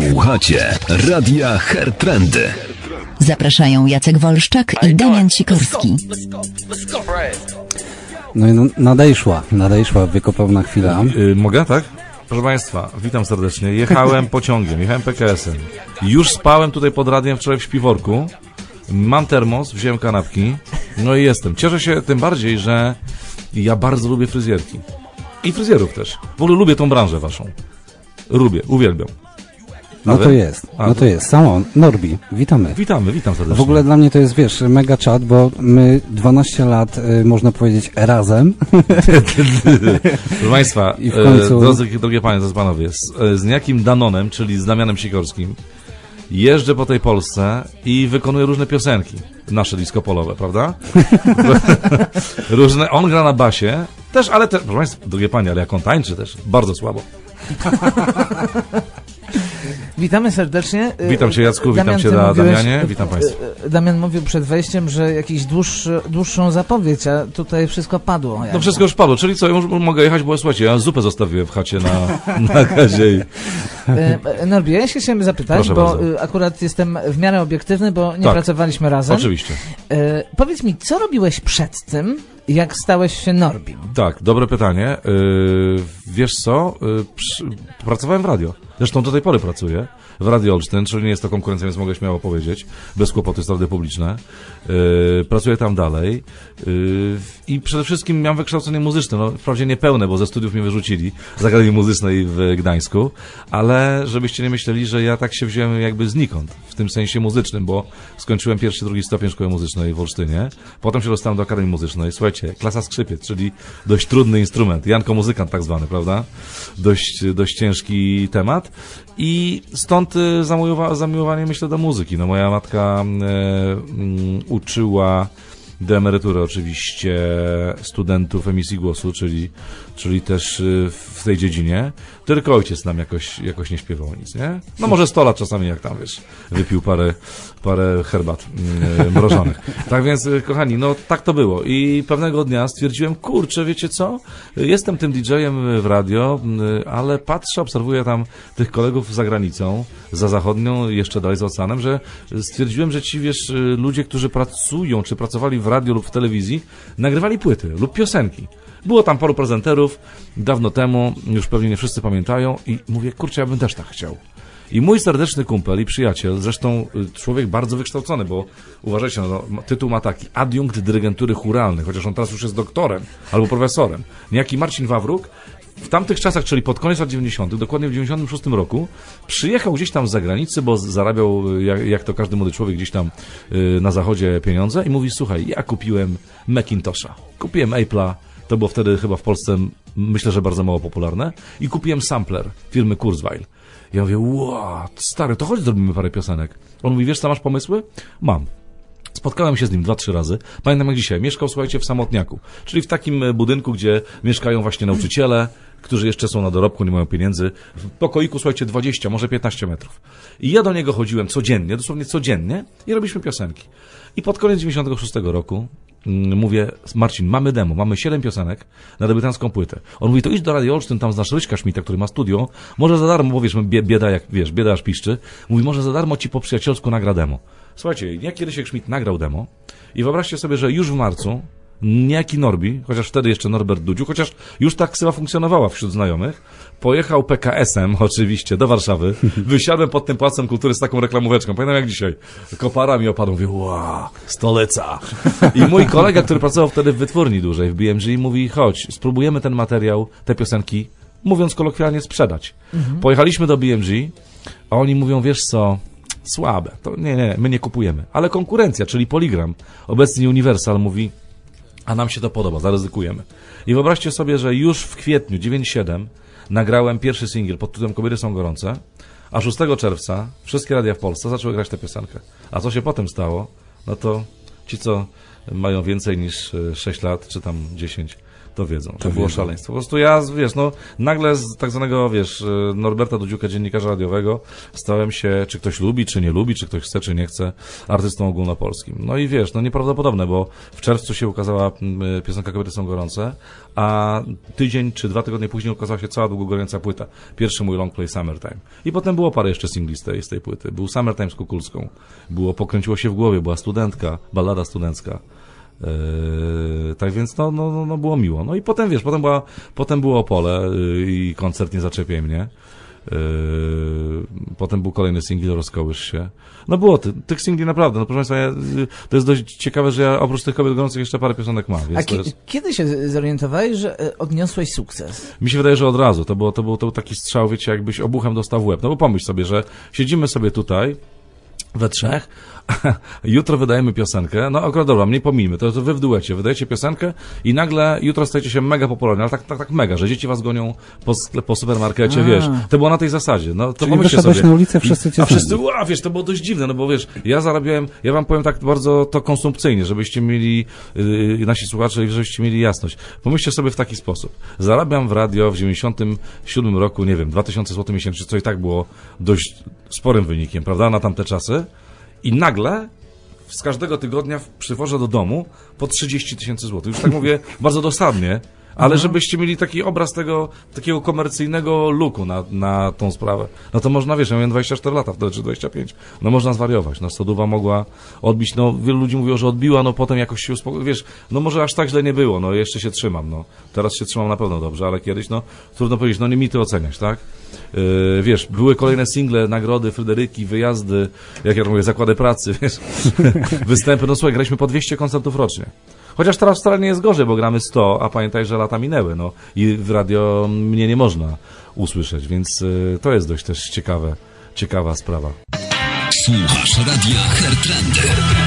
Słuchacie Radia Hairtrendy. Zapraszają Jacek Wolszczak i Damian Sikorski. No i nadejszła wykopowna chwila. Mogę, tak? Proszę Państwa, witam serdecznie. Jechałem pociągiem, jechałem PKS-em. Już spałem tutaj pod radiem wczoraj w śpiworku. Mam termos, wziąłem kanapki. No i jestem. Cieszę się tym bardziej, że ja bardzo lubię fryzjerki. I fryzjerów też. W ogóle lubię tą branżę waszą. Lubię, uwielbiam. No to jest. Samo, Norbi, witamy. Witam serdecznie. W ogóle dla mnie to jest, wiesz, mega czad, bo my 12 lat, można powiedzieć, razem. Proszę Państwa, I w końcu... drogie panie, drodzy panowie, z niejakim Danonem, czyli z Damianem Sikorskim, jeżdżę po tej Polsce i wykonuję różne piosenki, nasze disco polowe, prawda? Różne, on gra na basie, też, ale też, proszę Państwa, drogie panie, ale jak on tańczy też, bardzo słabo. Witamy serdecznie. Witam Cię, Jacku, witam Cię, Damianie, witam Państwa. Damian mówił przed wejściem, że jakiś dłuższą zapowiedź, a tutaj wszystko padło. No wszystko już padło, czyli co, ja już mogę jechać, bo słuchajcie, ja zupę zostawiłem w chacie na gazie. Norbi, ja się chciałem zapytać, proszę bo bardzo. Akurat jestem w miarę obiektywny, bo nie pracowaliśmy razem. Oczywiście. Powiedz mi, co robiłeś przed tym, jak stałeś się Norbim? Tak, dobre pytanie. Wiesz co, pracowałem w radio. Zresztą do tej pory pracuję w Radio Olsztyn, czyli nie jest to konkurencja, więc mogę śmiało powiedzieć, bez kłopotu, jest radio publiczne. Pracuję tam dalej i przede wszystkim miałem wykształcenie muzyczne, no wprawdzie niepełne, bo ze studiów mnie wyrzucili z Akademii Muzycznej w Gdańsku, ale żebyście nie myśleli, że ja tak się wziąłem jakby znikąd, w tym sensie muzycznym, bo skończyłem pierwszy, drugi stopień szkoły muzycznej w Olsztynie, potem się dostałem do Akademii Muzycznej, słuchajcie, klasa skrzypiec, czyli dość trudny instrument, Janko muzykant tak zwany, prawda? Dość ciężki temat i stąd zamiłowanie, myślę, do muzyki. No moja matka uczyła do emerytury oczywiście studentów emisji głosu, czyli też w tej dziedzinie. Tylko ojciec nam jakoś nie śpiewał nic, nie? No może 100 lat czasami, jak tam, wiesz, wypił parę herbat mrożonych. Tak więc, kochani, no tak to było. I pewnego dnia stwierdziłem, kurczę, wiecie co? Jestem tym DJ-em w radio, ale patrzę, obserwuję tam tych kolegów za granicą, za zachodnią, jeszcze dalej za oceanem, że stwierdziłem, że ci, wiesz, ludzie, którzy pracują, czy pracowali w radio lub w telewizji, nagrywali płyty lub piosenki. Było tam paru prezenterów dawno temu, już pewnie nie wszyscy pamiętają i mówię, kurczę, ja bym też tak chciał. I mój serdeczny kumpel i przyjaciel, zresztą człowiek bardzo wykształcony, bo uważajcie, no, tytuł ma taki, adiunkt dyrygentury chóralnej, chociaż on teraz już jest doktorem albo profesorem. Niejaki Marcin Wawruk w tamtych czasach, czyli pod koniec lat 90., dokładnie w 96 roku, przyjechał gdzieś tam z zagranicy, bo zarabiał, jak to każdy młody człowiek, gdzieś tam na zachodzie pieniądze i mówi, słuchaj, ja kupiłem Macintosha, kupiłem Apple'a, to było wtedy chyba w Polsce, myślę, że bardzo mało popularne, i kupiłem sampler firmy Kurzweil. Ja mówię, wow, stary, to chodź zrobimy parę piosenek. On mówi, wiesz co, masz pomysły? Mam. Spotkałem się z nim 2-3 razy. Pamiętam jak dzisiaj. Mieszkał, słuchajcie, w Samotniaku. Czyli w takim budynku, gdzie mieszkają właśnie nauczyciele, którzy jeszcze są na dorobku, nie mają pieniędzy. W pokoiku, słuchajcie, 20, może 15 metrów. I ja do niego chodziłem codziennie, dosłownie codziennie i robiliśmy piosenki. I pod koniec 96 roku mówię, Marcin, mamy demo, mamy 7 piosenek na debiutancką płytę. On mówi, to idź do Radio Olsztyn, tam znasz Ryśka Szmita, który ma studio, może za darmo, bo wiesz, bieda jak, wiesz, bieda aż piszczy. Mówi, może za darmo ci po przyjacielsku nagra demo. Słuchajcie, niejaki Rysiek Szmit nagrał demo i wyobraźcie sobie, że już w marcu niejaki Norbi, chociaż wtedy jeszcze Norbert Dudziu, chociaż już ta ksywa funkcjonowała wśród znajomych, pojechał PKS-em oczywiście do Warszawy, wysiadłem pod tym Pałacem Kultury z taką reklamóweczką, pamiętam jak dzisiaj, kopara mi opadł, mówię, wow, stolica. I mój kolega, który pracował wtedy w wytwórni dłużej, w BMG, mówi, chodź, spróbujemy ten materiał, te piosenki, mówiąc kolokwialnie, sprzedać. Pojechaliśmy do BMG, a oni mówią, wiesz co, słabe, to nie, my nie kupujemy, ale konkurencja, czyli Polygram, obecnie Universal, mówi, a nam się to podoba, zaryzykujemy. I wyobraźcie sobie, że już w kwietniu 97 nagrałem pierwszy singiel pod tytułem Kobiety są gorące, a 6 czerwca wszystkie radia w Polsce zaczęły grać tę piosenkę. A co się potem stało, no to ci, co mają więcej niż 6 lat, czy tam 10, to wiedzą. To było szaleństwo. Po prostu ja, wiesz, no, nagle z tak zwanego, wiesz, Norberta Dudziuka, dziennikarza radiowego, stałem się, czy ktoś lubi, czy nie lubi, czy ktoś chce, czy nie chce, artystą ogólnopolskim. No i wiesz, no nieprawdopodobne, bo w czerwcu się ukazała piosenka Kobiety są gorące, a tydzień czy 2 tygodnie później ukazała się cała długogorąca płyta. Pierwszy mój long play Summertime. I potem było parę jeszcze singli z tej płyty. Był Summertime z Kukulską. Pokręciło się w głowie, była studentka, ballada studencka. Tak więc no było miło. No i potem wiesz, potem było Opole i koncert Nie zaczepiaj mnie. Potem był kolejny singiel Rozkołysz się. No było tych singli naprawdę, no proszę Państwa, to jest dość ciekawe, że ja oprócz tych Kobiet gorących jeszcze parę piosenek mam. Więc kiedy się zorientowałeś, że odniosłeś sukces? Mi się wydaje, że od razu. To był taki strzał, wiecie, jakbyś obuchem dostał w łeb. No bo pomyśl sobie, że siedzimy sobie tutaj we trzech, jutro wydajemy piosenkę, no akurat dobra, mnie pomijmy, to wy w duecie wydajecie piosenkę i nagle jutro stajecie się mega popularni, ale tak mega, że dzieci was gonią po supermarkecie, wiesz, to było na tej zasadzie, no to czyli pomyślcie sobie. na ulicę, wszyscy cię wszyscy, wiesz, to było dość dziwne, no bo wiesz, ja zarabiałem, ja wam powiem tak bardzo to konsumpcyjnie, żebyście mieli, nasi słuchacze, żebyście mieli jasność. Pomyślcie sobie w taki sposób. Zarabiam w radio w 97 roku, nie wiem, 2000 zł miesięcznie, co i tak było dość sporym wynikiem, prawda, na tamte czasy. I nagle z każdego tygodnia przywożę do domu po 30 000 złotych. Już tak mówię bardzo dosadnie, ale żebyście mieli taki obraz tego takiego komercyjnego looku na tą sprawę. No to można, wiesz, ja miałem 24 lata wtedy, czy 25. No można zwariować. No Stodowa mogła odbić, no wielu ludzi mówiło, że odbiła, no potem jakoś się wiesz, no może aż tak źle nie było, no jeszcze się trzymam, no. Teraz się trzymam na pewno dobrze, ale kiedyś, no trudno powiedzieć, no nie mi to oceniać, tak? Wiesz, były kolejne single, nagrody, Fryderyki, wyjazdy, jak ja to mówię, zakłady pracy, wiesz, występy, no słuchaj, graliśmy po 200 koncertów rocznie. Chociaż teraz wcale nie jest gorzej, bo gramy 100, a pamiętaj, że lata minęły, no i w radio mnie nie można usłyszeć, więc to jest dość też ciekawa sprawa. Słuchasz Radia Hertrendy.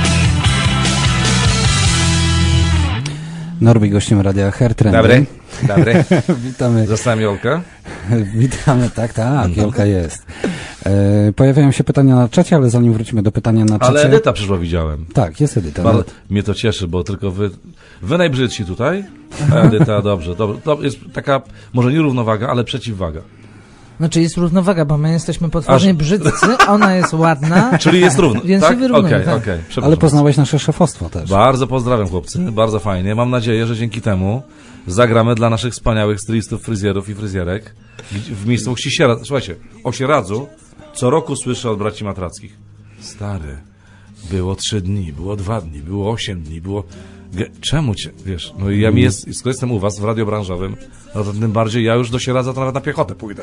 Norbi, gościem Radia Hertrendy. Dobry. Witamy. Zostałem Jolkę? Witamy, tak, Jolka jest. Pojawiają się pytania na czacie, ale zanim wrócimy do pytania na czacie... Ale Edyta przyszła, widziałem. Tak, jest Edyta. Bardzo mnie to cieszy, bo tylko wy najbrzydsi tutaj, a Edyta dobrze. To jest taka, może nie równowaga, ale przeciwwaga. Znaczy jest równowaga, bo my jesteśmy potwornie brzydcy, ona jest ładna. Czyli jest równo, więc tak? się wyrównujemy. Okej. Ale poznałeś nasze szefostwo też. Bardzo pozdrawiam, chłopcy, bardzo fajnie. Mam nadzieję, że dzięki temu zagramy dla naszych wspaniałych stylistów, fryzjerów i fryzjerek w miejscowości Sieradz. Słuchajcie, o Sieradzu co roku słyszę od braci Matrackich. Stary, było 3 dni, było 2 dni, było 8 dni, było... Czemu cię, wiesz, no i ja skoro jestem u was w radiobranżowym, no to tym bardziej ja już do Sieradza to nawet na piechotę pójdę.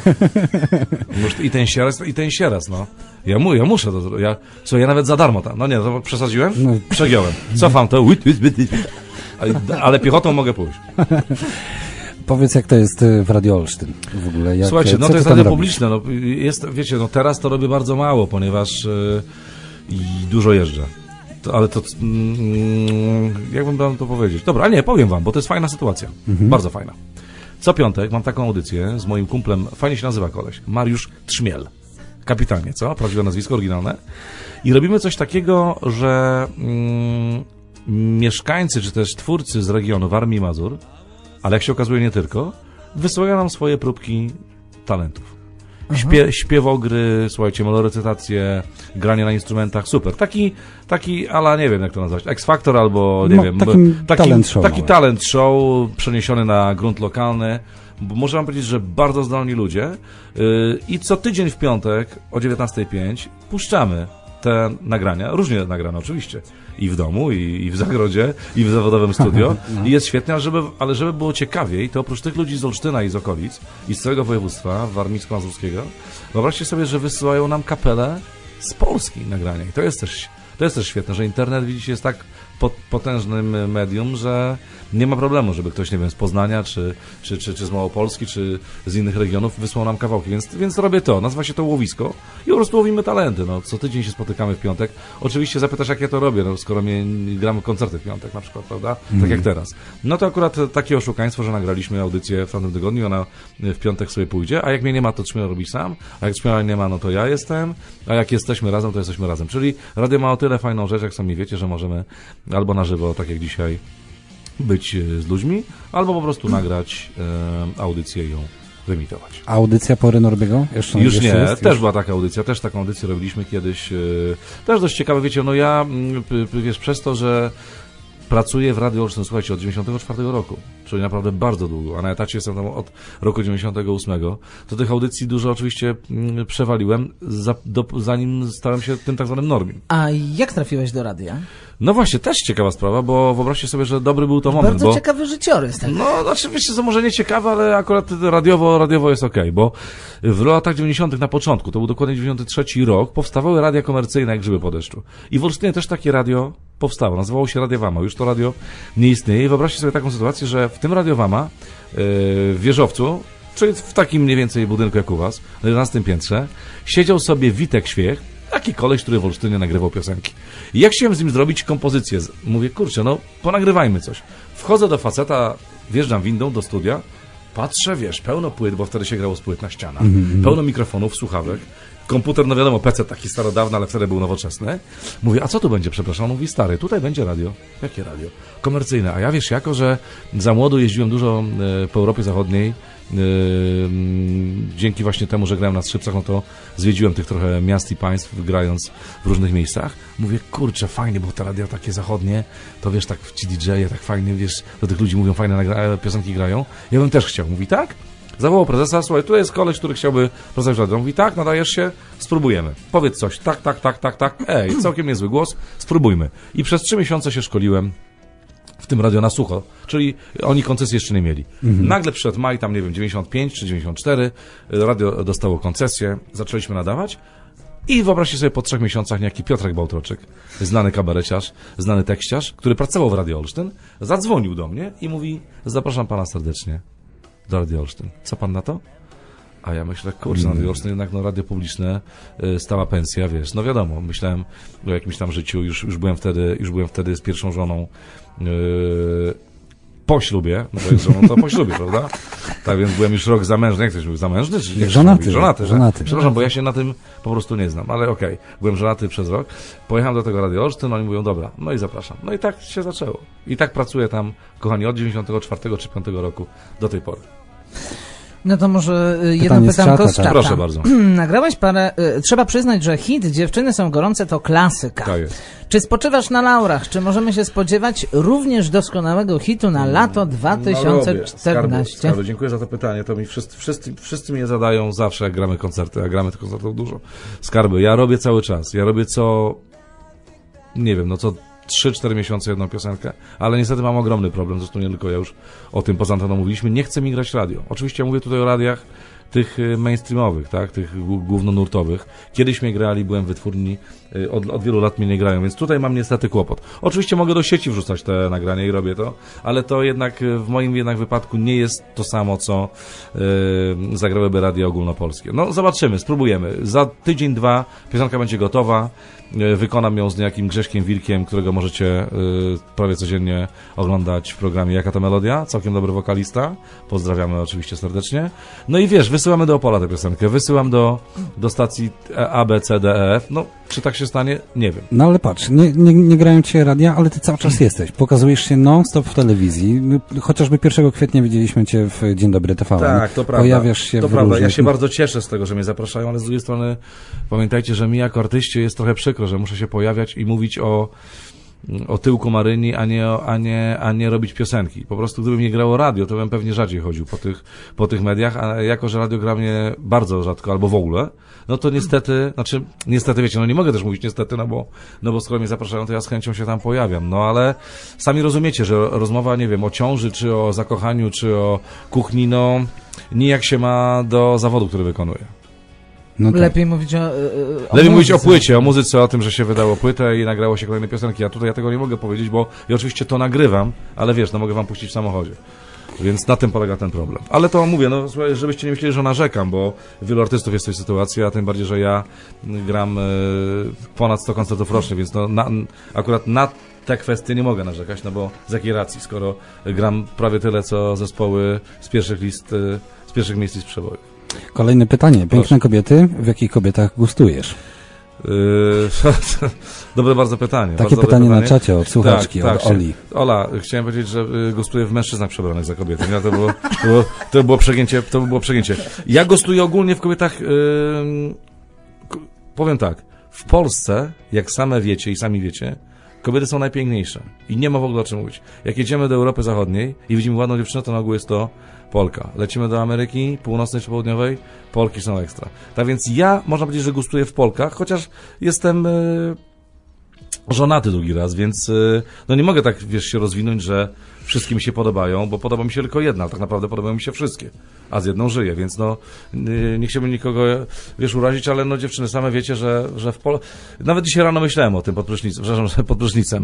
No. I ten Sieradz, no. Ja muszę to zrobić. Ja nawet za darmo tam, no nie, to przesadziłem? No. Przegiąłem. Cofam to, ale piechotą mogę pójść. Powiedz, jak to jest w Radio Olsztyn w ogóle? Słuchajcie, no to jest radio publiczne, no wiecie, no teraz to robię bardzo mało, ponieważ dużo jeżdżę. Ale to, jakbym wam to powiedzieć? Dobra, ale nie, powiem wam, bo to jest fajna sytuacja. Bardzo fajna. Co piątek mam taką audycję z moim kumplem, fajnie się nazywa koleś, Mariusz Trzmiel. Kapitalnie, co? Prawdziwe nazwisko, oryginalne. I robimy coś takiego, że mieszkańcy, czy też twórcy z regionu Warmii i Mazur, ale jak się okazuje nie tylko, wysyłają nam swoje próbki talentów. Śpiewogry, słuchajcie, molorecytacje, granie na instrumentach, super. Taki, ale nie wiem jak to nazwać, X-Factor albo, nie wiem, taki talent show przeniesiony na grunt lokalny. Bo można wam powiedzieć, że bardzo zdolni ludzie i co tydzień w piątek o 19:05 puszczamy te nagrania, różnie nagrane oczywiście, i w domu, i w zagrodzie, i w zawodowym studio. I jest świetnie, ale żeby było ciekawiej, to oprócz tych ludzi z Olsztyna i z okolic, i z całego województwa warmińsko-mazurskiego, wyobraźcie sobie, że wysyłają nam kapelę z Polski nagrania. I to jest też świetne, że internet, widzicie, jest tak potężnym medium, że nie ma problemu, żeby ktoś, nie wiem, z Poznania, czy z Małopolski, czy z innych regionów wysłał nam kawałki, więc robię to, nazywa się to łowisko i po prostu łowimy talenty, no, co tydzień się spotykamy w piątek. Oczywiście zapytasz, jak ja to robię, no, skoro gramy koncerty w piątek na przykład, prawda, tak jak teraz. No to akurat takie oszukaństwo, że nagraliśmy audycję w tamtym tygodniu, ona w piątek sobie pójdzie, a jak mnie nie ma, to Trzmiel robi sam, a jak Trzmiela nie ma, no to ja jestem, a jak jesteśmy razem, to jesteśmy razem. Czyli radio ma o tyle fajną rzecz, jak sami wiecie, że możemy albo na żywo, tak jak dzisiaj, być z ludźmi, albo po prostu nagrać audycję i ją wyemitować. A audycja Pory Norbiego? Już nie, też była taka audycja, też taką audycję robiliśmy kiedyś. Też dość ciekawe, wiecie, no ja, wiesz, przez to, że pracuję w Radiu Olsztyn, słuchajcie, od 94 roku, czyli naprawdę bardzo długo, a na etacie jestem tam od roku 98, to tych audycji dużo oczywiście przewaliłem, zanim stałem się tym tak zwanym normim. A jak trafiłeś do radia? No właśnie, też ciekawa sprawa, bo wyobraźcie sobie, że dobry był to moment. Bardzo ciekawy życiorys. Tak? No, oczywiście, co może nie ciekawe, ale akurat radiowo jest okej, bo w latach 90. na początku, to był dokładnie 93 rok, powstawały radia komercyjne jak grzyby po deszczu. I w Olsztynie też takie radio powstało, nazywało się Radio Wama. Już to radio nie istnieje i wyobraźcie sobie taką sytuację, że w tym Radio Wama w wieżowcu, czyli w takim mniej więcej budynku jak u was, na 11 piętrze, siedział sobie Witek Świech, taki koleś, który w Olsztynie nagrywał piosenki. I jak chciałem z nim zrobić kompozycję, mówię, kurczę, no ponagrywajmy coś. Wchodzę do faceta, wjeżdżam windą do studia, patrzę, wiesz, pełno płyt, bo wtedy się grało z płyt na ścianach, pełno mikrofonów, słuchawek, komputer, no wiadomo, PC taki starodawny, ale wtedy był nowoczesny. Mówię, a co tu będzie, przepraszam? On mówi, stary, tutaj będzie radio. Jakie radio? Komercyjne. A ja, wiesz, jako, że za młodu jeździłem dużo po Europie Zachodniej, dzięki właśnie temu, że grałem na skrzypcach, no to zwiedziłem tych trochę miast i państw, grając w różnych miejscach. Mówię, kurczę, fajnie, bo te radia takie zachodnie, to wiesz, tak ci DJ-e, tak fajnie, wiesz, do tych ludzi mówią, fajne piosenki grają. Ja bym też chciał. Mówi, tak? Zawołał prezesa, słuchaj, tu jest koleś, który chciałby pracować w radiu. Mówi, tak, nadajesz się, spróbujemy. Powiedz coś, tak. Ej, całkiem niezły głos, spróbujmy. I przez 3 miesiące się szkoliłem w tym radio na sucho, czyli oni koncesji jeszcze nie mieli. Nagle przyszedł maj, tam nie wiem, 95 czy 94, radio dostało koncesję, zaczęliśmy nadawać i wyobraźcie sobie, po 3 miesiącach niejaki Piotrek Bałtroczek, znany kabareciarz, znany tekściarz, który pracował w Radiu Olsztyn, zadzwonił do mnie i mówi, zapraszam pana serdecznie do Radia Olsztyn. Co pan na to? A ja myślę, kurczę, na Radio Olsztyn jednak, no radio publiczne, stała pensja, wiesz, no wiadomo, myślałem o jakimś tam życiu, już byłem wtedy z pierwszą żoną, po ślubie, no bo jest żoną, to po ślubie, prawda? Tak, więc byłem już rok zamężny, jak ktoś mówił, zamężny? Czy żonaty. Żonaty. Przepraszam, bo ja się na tym po prostu nie znam, ale okej. Byłem żonaty przez rok, pojechałem do tego Radio Olsztyn, oni mówią, dobra, no i zapraszam. No i tak się zaczęło. I tak pracuję tam, kochani, od 94 czy 5 roku do tej pory. No to może jedno pytanko z czata. Proszę bardzo. Nagrałeś parę... trzeba przyznać, że hit Dziewczyny są gorące to klasyka. Tak jest. Czy spoczywasz na laurach? Czy możemy się spodziewać również doskonałego hitu na lato 2014? Skarby. Dziękuję za to pytanie. To mi wszyscy mnie zadają zawsze, jak gramy koncerty, a gramy tych koncertów dużo. Skarby. Ja robię cały czas. Ja robię co 3-4 miesiące jedną piosenkę, ale niestety mam ogromny problem, zresztą nie tylko ja, już o tym poza anteną mówiliśmy, nie chce mi grać radio. Oczywiście mówię tutaj o radiach tych mainstreamowych, tak, tych głównonurtowych. Kiedyś mnie grali, byłem w wytwórni, od wielu lat mnie nie grają, więc tutaj mam niestety kłopot. Oczywiście mogę do sieci wrzucać te nagrania i robię to, ale to jednak w moim jednak wypadku nie jest to samo, co zagrałyby radia ogólnopolskie. No zobaczymy, spróbujemy. Za tydzień, 2 piosenka będzie gotowa. Wykonam ją z niejakim Grześkiem Wilkiem, którego możecie prawie codziennie oglądać w programie Jaka to Melodia, całkiem dobry wokalista, pozdrawiamy oczywiście serdecznie. No i wiesz, wysyłamy do Opola tę piosenkę, wysyłam do stacji A, B, C, D, E, F, no czy tak się stanie? Nie wiem. No ale patrz, nie grają cię radia, ale ty cały czas jesteś, pokazujesz się non-stop w telewizji, chociażby 1 kwietnia widzieliśmy cię w Dzień Dobry TVN. Tak, to prawda. Pojawiasz się to w prawda, różnych... ja się bardzo cieszę z tego, że mnie zapraszają, ale z drugiej strony pamiętajcie, że mi jako artyście jest trochę przykro, że muszę się pojawiać i mówić o tyłku Maryni, a nie robić piosenki. Po prostu gdyby mnie grało radio, to bym pewnie rzadziej chodził po tych mediach, a jako, że radio gra mnie bardzo rzadko, albo w ogóle, no to niestety, wiecie, no nie mogę też mówić niestety, no bo skoro mnie zapraszają, to ja z chęcią się tam pojawiam, no ale sami rozumiecie, że rozmowa, nie wiem, o ciąży, czy o zakochaniu, czy o kuchni, no nijak się ma do zawodu, który wykonuję. No tak. Lepiej mówić o płycie, o muzyce, o tym, że się wydało płytę i nagrało się kolejne piosenki. Ja tego nie mogę powiedzieć, bo ja oczywiście to nagrywam, ale wiesz, no mogę wam puścić w samochodzie. Więc na tym polega ten problem. Ale to mówię, no żebyście nie myśleli, że narzekam, bo wielu artystów jest w tej sytuacji, a tym bardziej, że ja gram ponad 100 koncertów rocznie, więc no, akurat na te kwestie nie mogę narzekać, no bo z jakiej racji, skoro gram prawie tyle, co zespoły z pierwszych miejsc list przebojów. Kolejne pytanie. Piękne kobiety. W jakich kobietach gustujesz? Dobre bardzo pytanie. Takie bardzo pytanie dobre na czacie od słuchaczki, od Oli. Ola, chciałem powiedzieć, że gostuję w mężczyznach przebranych za kobiety. Nie? To było przegięcie. Ja gostuję ogólnie w kobietach, powiem tak, w Polsce, jak same wiecie i sami wiecie, kobiety są najpiękniejsze i nie ma w ogóle o czym mówić. Jak jedziemy do Europy Zachodniej i widzimy ładną dziewczynę, to na ogół jest to Polka. Lecimy do Ameryki Północnej czy Południowej, Polki są ekstra. Tak więc ja, można powiedzieć, że gustuję w Polkach, chociaż jestem żonaty drugi raz, więc no nie mogę tak, wiesz, się rozwinąć, że wszystkie mi się podobają, bo podoba mi się tylko jedna, ale tak naprawdę podobają mi się wszystkie, a z jedną żyję, więc no nie chciałbym nikogo, wiesz, urazić, ale no dziewczyny, same wiecie, że w nawet dzisiaj rano myślałem o tym pod prysznicem,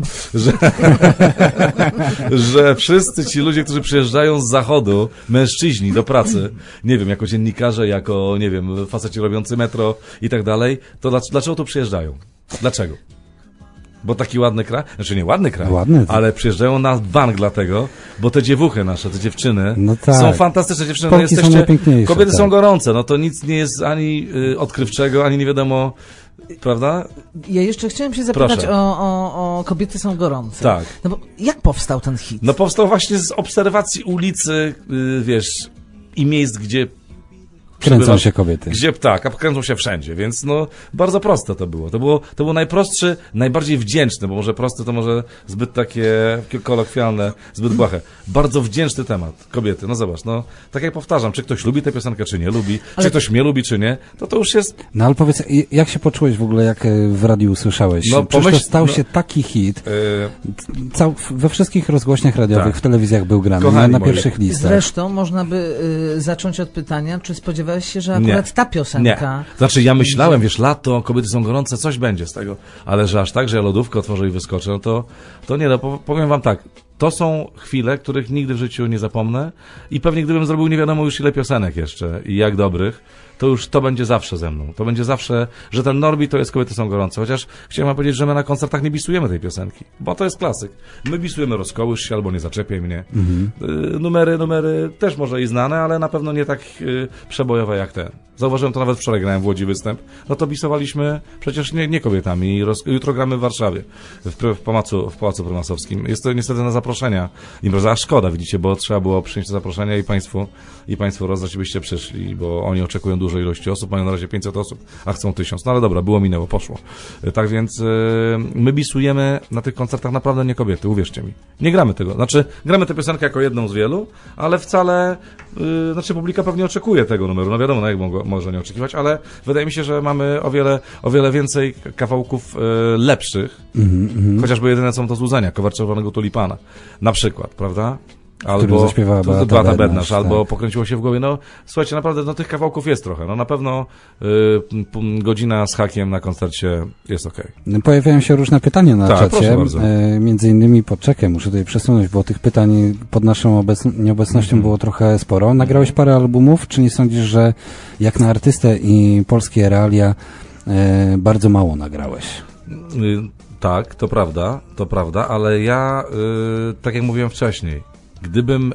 że wszyscy ci ludzie, którzy przyjeżdżają z zachodu, mężczyźni do pracy, nie wiem, jako dziennikarze, jako, nie wiem, faceci robiący metro i tak dalej, to dlaczego tu przyjeżdżają? Dlaczego? Bo taki ładny kraj, znaczy nie ładny kraj, ale przyjeżdżają na bank dlatego, bo te dziewuchy nasze, te dziewczyny no tak. są fantastyczne dziewczyny. Polki no jesteście, są kobiety tak. są gorące, no to nic nie jest ani odkrywczego, ani nie wiadomo, prawda? Ja jeszcze chciałem się zapytać o kobiety są gorące. Tak. No bo jak powstał ten hit? No powstał właśnie z obserwacji ulicy, wiesz, i miejsc, gdzie kręcą się kobiety. Gdzie tak, a kręcą się wszędzie, więc no bardzo proste to było. To było najprostszy, najbardziej wdzięczny, bo może prosty to może zbyt takie kolokwialne, zbyt błahe. Bardzo wdzięczny temat. Kobiety, no zobacz, no tak jak powtarzam, czy ktoś lubi tę piosenkę, czy nie lubi, czy ktoś mnie lubi, czy nie, to już jest... No ale powiedz, jak się poczułeś w ogóle, jak w radiu usłyszałeś? No, Przecież to stał się taki hit. We wszystkich rozgłośniach radiowych, tak. W telewizjach był grany, na pierwszych listach. Zresztą można by zacząć od pytania, czy spodziewałeś się, że akurat ta piosenka... Nie. Znaczy ja myślałem, wiesz, lato, kobiety są gorące, coś będzie z tego, ale że aż tak, że ja lodówkę otworzę i wyskoczę, no to nie, no powiem wam tak, to są chwile, których nigdy w życiu nie zapomnę i pewnie gdybym zrobił nie wiadomo już ile piosenek jeszcze i jak dobrych, to już to będzie zawsze ze mną. To będzie zawsze, że ten Norbi to jest kobiety są gorące. Chociaż chciałem wam powiedzieć, że my na koncertach nie bisujemy tej piosenki, bo to jest klasyk. My bisujemy Rozkołysz się albo Nie zaczepiaj mnie. Numery też może i znane, ale na pewno nie tak przebojowe jak ten. Zauważyłem to nawet wczoraj, grałem w Łodzi występ. No to bisowaliśmy przecież nie kobietami. Jutro gramy w Warszawie, w Pałacu Prymasowskim. Jest to niestety na zaproszenia impreza, a szkoda, widzicie, bo trzeba było przyjąć te zaproszenia i państwu rozdać, byście przyszli, bo oni oczekują dużej ilości osób, mają na razie 500 osób, a chcą 1000. No ale dobra, minęło, poszło. Tak więc my bisujemy na tych koncertach naprawdę nie kobiety, uwierzcie mi. Nie gramy tego. Znaczy, gramy tę piosenkę jako jedną z wielu, ale wcale, publika pewnie oczekuje tego numeru. No wiadomo, jak może nie oczekiwać, ale wydaje mi się, że mamy o wiele więcej kawałków lepszych, chociażby jedyne są to Złudzenia, Kowar Czerwonego Tulipana, na przykład, prawda? Albo zaśpiewała Beata Bednarz, albo tak. Pokręciło się w głowie. No słuchajcie, naprawdę no, tych kawałków jest trochę. No na pewno godzina z hakiem na koncercie jest okej. Pojawiają się różne pytania na czacie. Między innymi, poczekaj, muszę tutaj przesunąć, bo tych pytań pod naszą nieobecnością było trochę sporo. Nagrałeś parę albumów, czy nie sądzisz, że jak na artystę i polskie realia bardzo mało nagrałeś? Tak, to prawda, ale ja, tak jak mówiłem wcześniej, gdybym...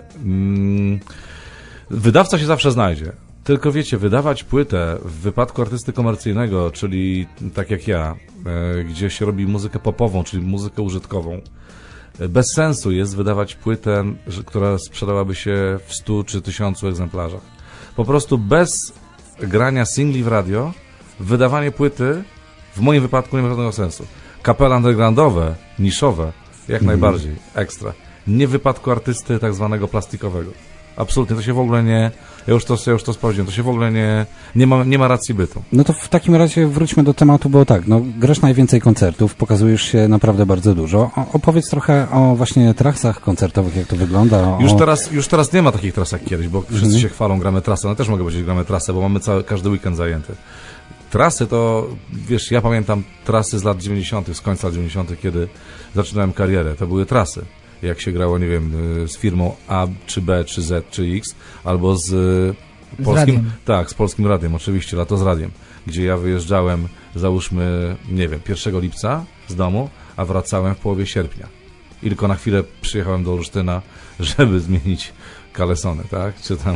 wydawca się zawsze znajdzie. Tylko wiecie, wydawać płytę w wypadku artysty komercyjnego, czyli tak jak ja, gdzie się robi muzykę popową, czyli muzykę użytkową, bez sensu jest wydawać płytę, która sprzedałaby się w 100 czy 1000 egzemplarzach. Po prostu bez grania singli w radio, wydawanie płyty w moim wypadku nie ma żadnego sensu. Kapele undergroundowe, niszowe, jak najbardziej, ekstra. Nie w wypadku artysty tak zwanego plastikowego. Absolutnie, to się w ogóle nie... Ja już to sprawdziłem, to się w ogóle nie ma racji bytu. No to w takim razie wróćmy do tematu, bo tak, no grasz najwięcej koncertów, pokazujesz się naprawdę bardzo dużo. Opowiedz trochę o właśnie trasach koncertowych, jak to wygląda. Już teraz nie ma takich tras jak kiedyś, bo wszyscy się chwalą, gramy trasę. No też mogę powiedzieć, gramy trasę, bo mamy każdy weekend zajęty. Trasy to, wiesz, ja pamiętam trasy z lat 90., z końca lat 90., kiedy zaczynałem karierę. To były trasy. Jak się grało, nie wiem, z firmą A, czy B, czy Z, czy X, albo z polskim... Tak, z Polskim Radiem, oczywiście, Lato z Radiem, gdzie ja wyjeżdżałem, załóżmy, nie wiem, 1 lipca z domu, a wracałem w połowie sierpnia. I tylko na chwilę przyjechałem do Olsztyna, żeby zmienić kalesony, tak?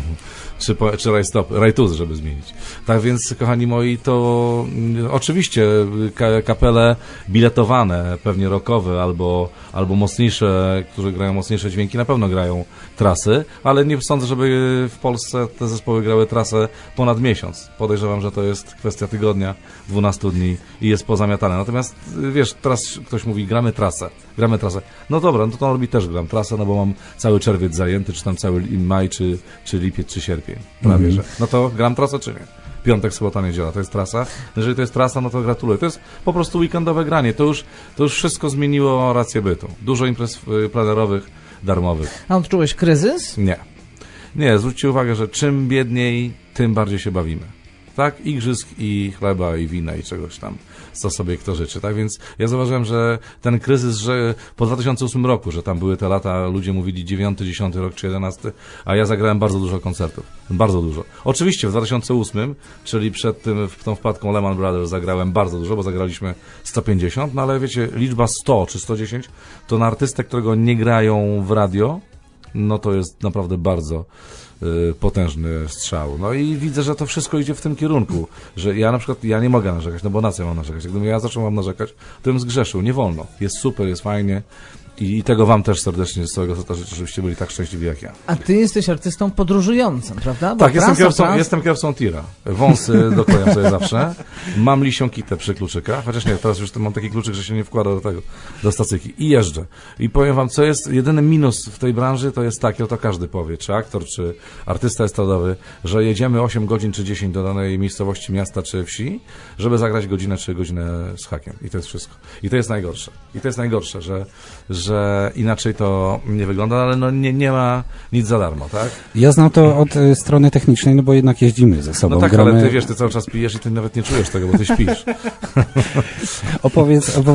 Czy rajtuzy, żeby zmienić. Tak więc, kochani moi, to oczywiście kapele biletowane, pewnie rockowe albo mocniejsze, które grają mocniejsze dźwięki, na pewno grają trasy, ale nie sądzę, żeby w Polsce te zespoły grały trasę ponad miesiąc. Podejrzewam, że to jest kwestia tygodnia, 12 dni i jest pozamiatane. Natomiast, wiesz, teraz ktoś mówi, gramy trasę. No dobra, no to robi też gram trasę, no bo mam cały czerwiec zajęty, czy tam cały maj, czy lipiec, czy sierpień. Prawie, że. No to gram trasę, czy nie? Piątek, sobota, niedziela, to jest trasa. Jeżeli to jest trasa, no to gratuluję. To jest po prostu weekendowe granie. To już wszystko zmieniło rację bytu. Dużo imprez plenerowych, darmowych. A odczułeś kryzys? Nie, zwróćcie uwagę, że czym biedniej, tym bardziej się bawimy. Tak? Igrzysk i chleba i wina i czegoś tam, co sobie kto życzy. Tak więc ja zauważyłem, że ten kryzys, że po 2008 roku, że tam były te lata, ludzie mówili 9, 10 rok czy 11, a ja zagrałem bardzo dużo koncertów. Bardzo dużo. Oczywiście w 2008, czyli przed tą wpadką Lehman Brothers zagrałem bardzo dużo, bo zagraliśmy 150, no ale wiecie, liczba 100 czy 110 to na artystę, którego nie grają w radio, no to jest naprawdę bardzo potężny strzał. No i widzę, że to wszystko idzie w tym kierunku, że ja na przykład, ja nie mogę narzekać, no bo na co ja mam narzekać? Gdybym ja zaczął narzekać, to bym zgrzeszył. Nie wolno. Jest super, jest fajnie. I tego wam też serdecznie z całego serca życzę, żebyście byli tak szczęśliwi jak ja. A ty jesteś artystą podróżującym, prawda? Bo tak, jestem kierowcą tira. Wąsy doklejam sobie zawsze. Mam lisią kitę przy kluczykach, chociaż nie, teraz już mam taki kluczyk, że się nie wkłada do stacyjki. I jeżdżę. I powiem wam, co jest jedyny minus w tej branży, to jest taki, to każdy powie, czy aktor, czy artysta estradowy, że jedziemy 8 godzin czy 10 do danej miejscowości, miasta czy wsi, żeby zagrać godzinę czy godzinę z hakiem. I to jest wszystko. I to jest najgorsze. Że inaczej to nie wygląda, ale no nie ma nic za darmo, tak? Ja znam to od strony technicznej, no bo jednak jeździmy ze sobą. No tak, gramy... ale ty wiesz, ty cały czas pijesz i ty nawet nie czujesz tego, bo ty śpisz. Opowiedz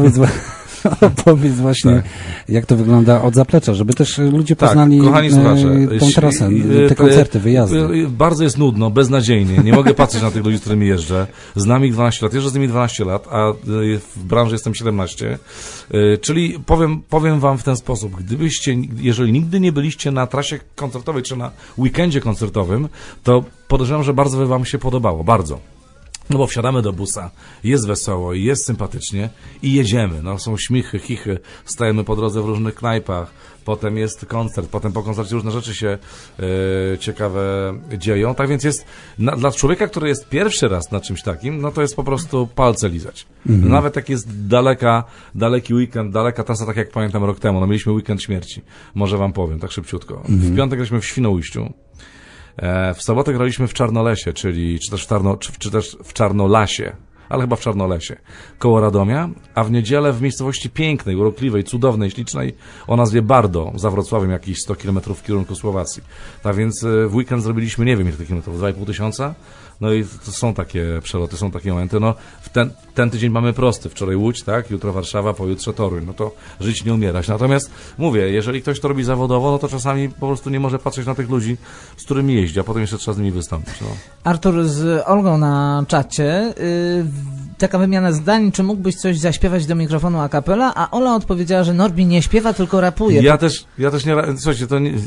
właśnie, tak, jak to wygląda od zaplecza, żeby też ludzie poznali kochani słuchacze, tą trasę, te koncerty, wyjazdy. Bardzo jest nudno, beznadziejnie, nie mogę patrzeć na tych ludzi, z którymi jeżdżę. Znam ich 12 lat, jeżdżę z nimi 12 lat, a w branży jestem 17. Czyli powiem wam w ten sposób, jeżeli nigdy nie byliście na trasie koncertowej, czy na weekendzie koncertowym, to podejrzewam, że bardzo by wam się podobało, bardzo. No bo wsiadamy do busa, jest wesoło, jest sympatycznie i jedziemy. No są śmichy, chichy, stajemy po drodze w różnych knajpach, potem jest koncert, potem po koncercie różne rzeczy się ciekawe dzieją. Tak więc jest, dla człowieka, który jest pierwszy raz na czymś takim, no to jest po prostu palce lizać. Nawet jak jest daleki weekend, daleka trasa, tak jak pamiętam rok temu, no mieliśmy weekend śmierci, może wam powiem, tak szybciutko. W piątek graliśmy w Świnoujściu. W sobotę graliśmy w Czarnolesie, czy też w Czarnolasie, ale chyba w Czarnolesie, koło Radomia, a w niedzielę w miejscowości pięknej, urokliwej, cudownej, ślicznej, o nazwie Bardo, za Wrocławiem, jakieś 100 km w kierunku Słowacji. Tak więc w weekend zrobiliśmy, nie wiem ile tych kilometrów, 2,5 tysiąca. No i to są takie przeloty, są takie momenty. No, ten tydzień mamy prosty. Wczoraj Łódź, tak? Jutro Warszawa, pojutrze Toruń. No to żyć, nie umierać. Natomiast mówię, jeżeli ktoś to robi zawodowo, no to czasami po prostu nie może patrzeć na tych ludzi, z którymi jeździ, a potem jeszcze trzeba z nimi wystąpić. No. Artur, z Olgą na czacie taka wymiana zdań, czy mógłbyś coś zaśpiewać do mikrofonu a cappella, a Ola odpowiedziała, że Norbi nie śpiewa, tylko rapuje. Ja też nie, słuchajcie,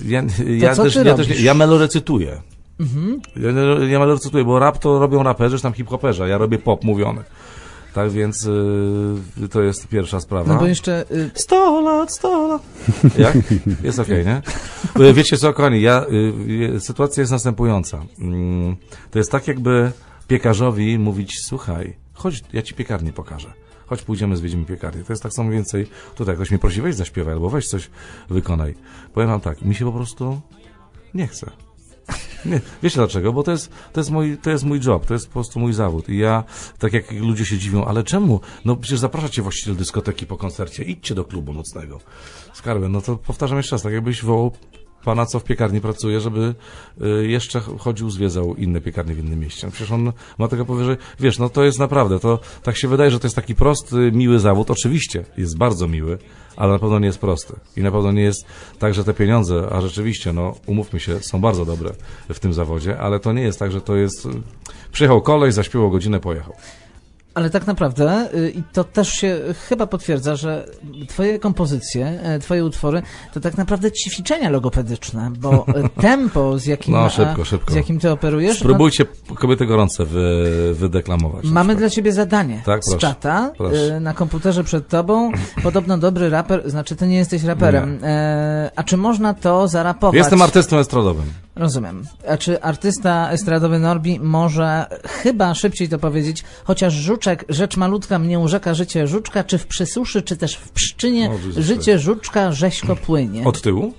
ja melorecytuję. Ja melorecytuję, bo rap to robią raperzy, czy tam hip-hoperzy, ja robię pop mówiony. Tak więc to jest pierwsza sprawa. No bo jeszcze... 100 lat. Jak? Jest okej, nie? Wiecie co, kochani, sytuacja jest następująca. To jest tak, jakby piekarzowi mówić, słuchaj, chodź, ja ci piekarnię pokażę. Chodź, pójdziemy, zwiedzimy piekarnię. To jest tak samo więcej, tutaj ktoś mnie prosi, weź zaśpiewaj, albo weź coś wykonaj. Powiem wam tak, mi się po prostu nie chce. Nie, wiecie dlaczego? Bo to jest mój job, to jest po prostu mój zawód. I ja, tak jak ludzie się dziwią, ale czemu? No przecież zaprasza cię właściciel dyskoteki po koncercie, idźcie do klubu nocnego. Skarbę, no to powtarzam jeszcze raz, tak jakbyś wołał pana, co w piekarni pracuje, żeby jeszcze chodził, zwiedzał inne piekarnie w innym mieście. No przecież on ma tego powyżej, wiesz, no to jest naprawdę, to tak się wydaje, że to jest taki prosty, miły zawód. Oczywiście jest bardzo miły, ale na pewno nie jest prosty. I na pewno nie jest tak, że te pieniądze, a rzeczywiście, no umówmy się, są bardzo dobre w tym zawodzie, ale to nie jest tak, że to jest... Przyjechał kolej, zaśpiewał godzinę, pojechał. Ale tak naprawdę, i to też się chyba potwierdza, że twoje kompozycje, twoje utwory, to tak naprawdę ćwiczenia logopedyczne, bo tempo, z jakim, szybko. Z jakim ty operujesz... Spróbujcie kobiety gorące wydeklamować. Mamy dla ciebie zadanie z czata na komputerze przed tobą. Podobno dobry raper, znaczy ty nie jesteś raperem. A czy można to zarapować? Jestem artystą estradowym. Rozumiem. A czy artysta estradowy Norbi może chyba szybciej to powiedzieć, chociaż żuczek, rzecz malutka mnie urzeka życie żuczka, czy w przysuszy, czy też w pszczynie życie żuczka rzeźko płynie? Od tyłu?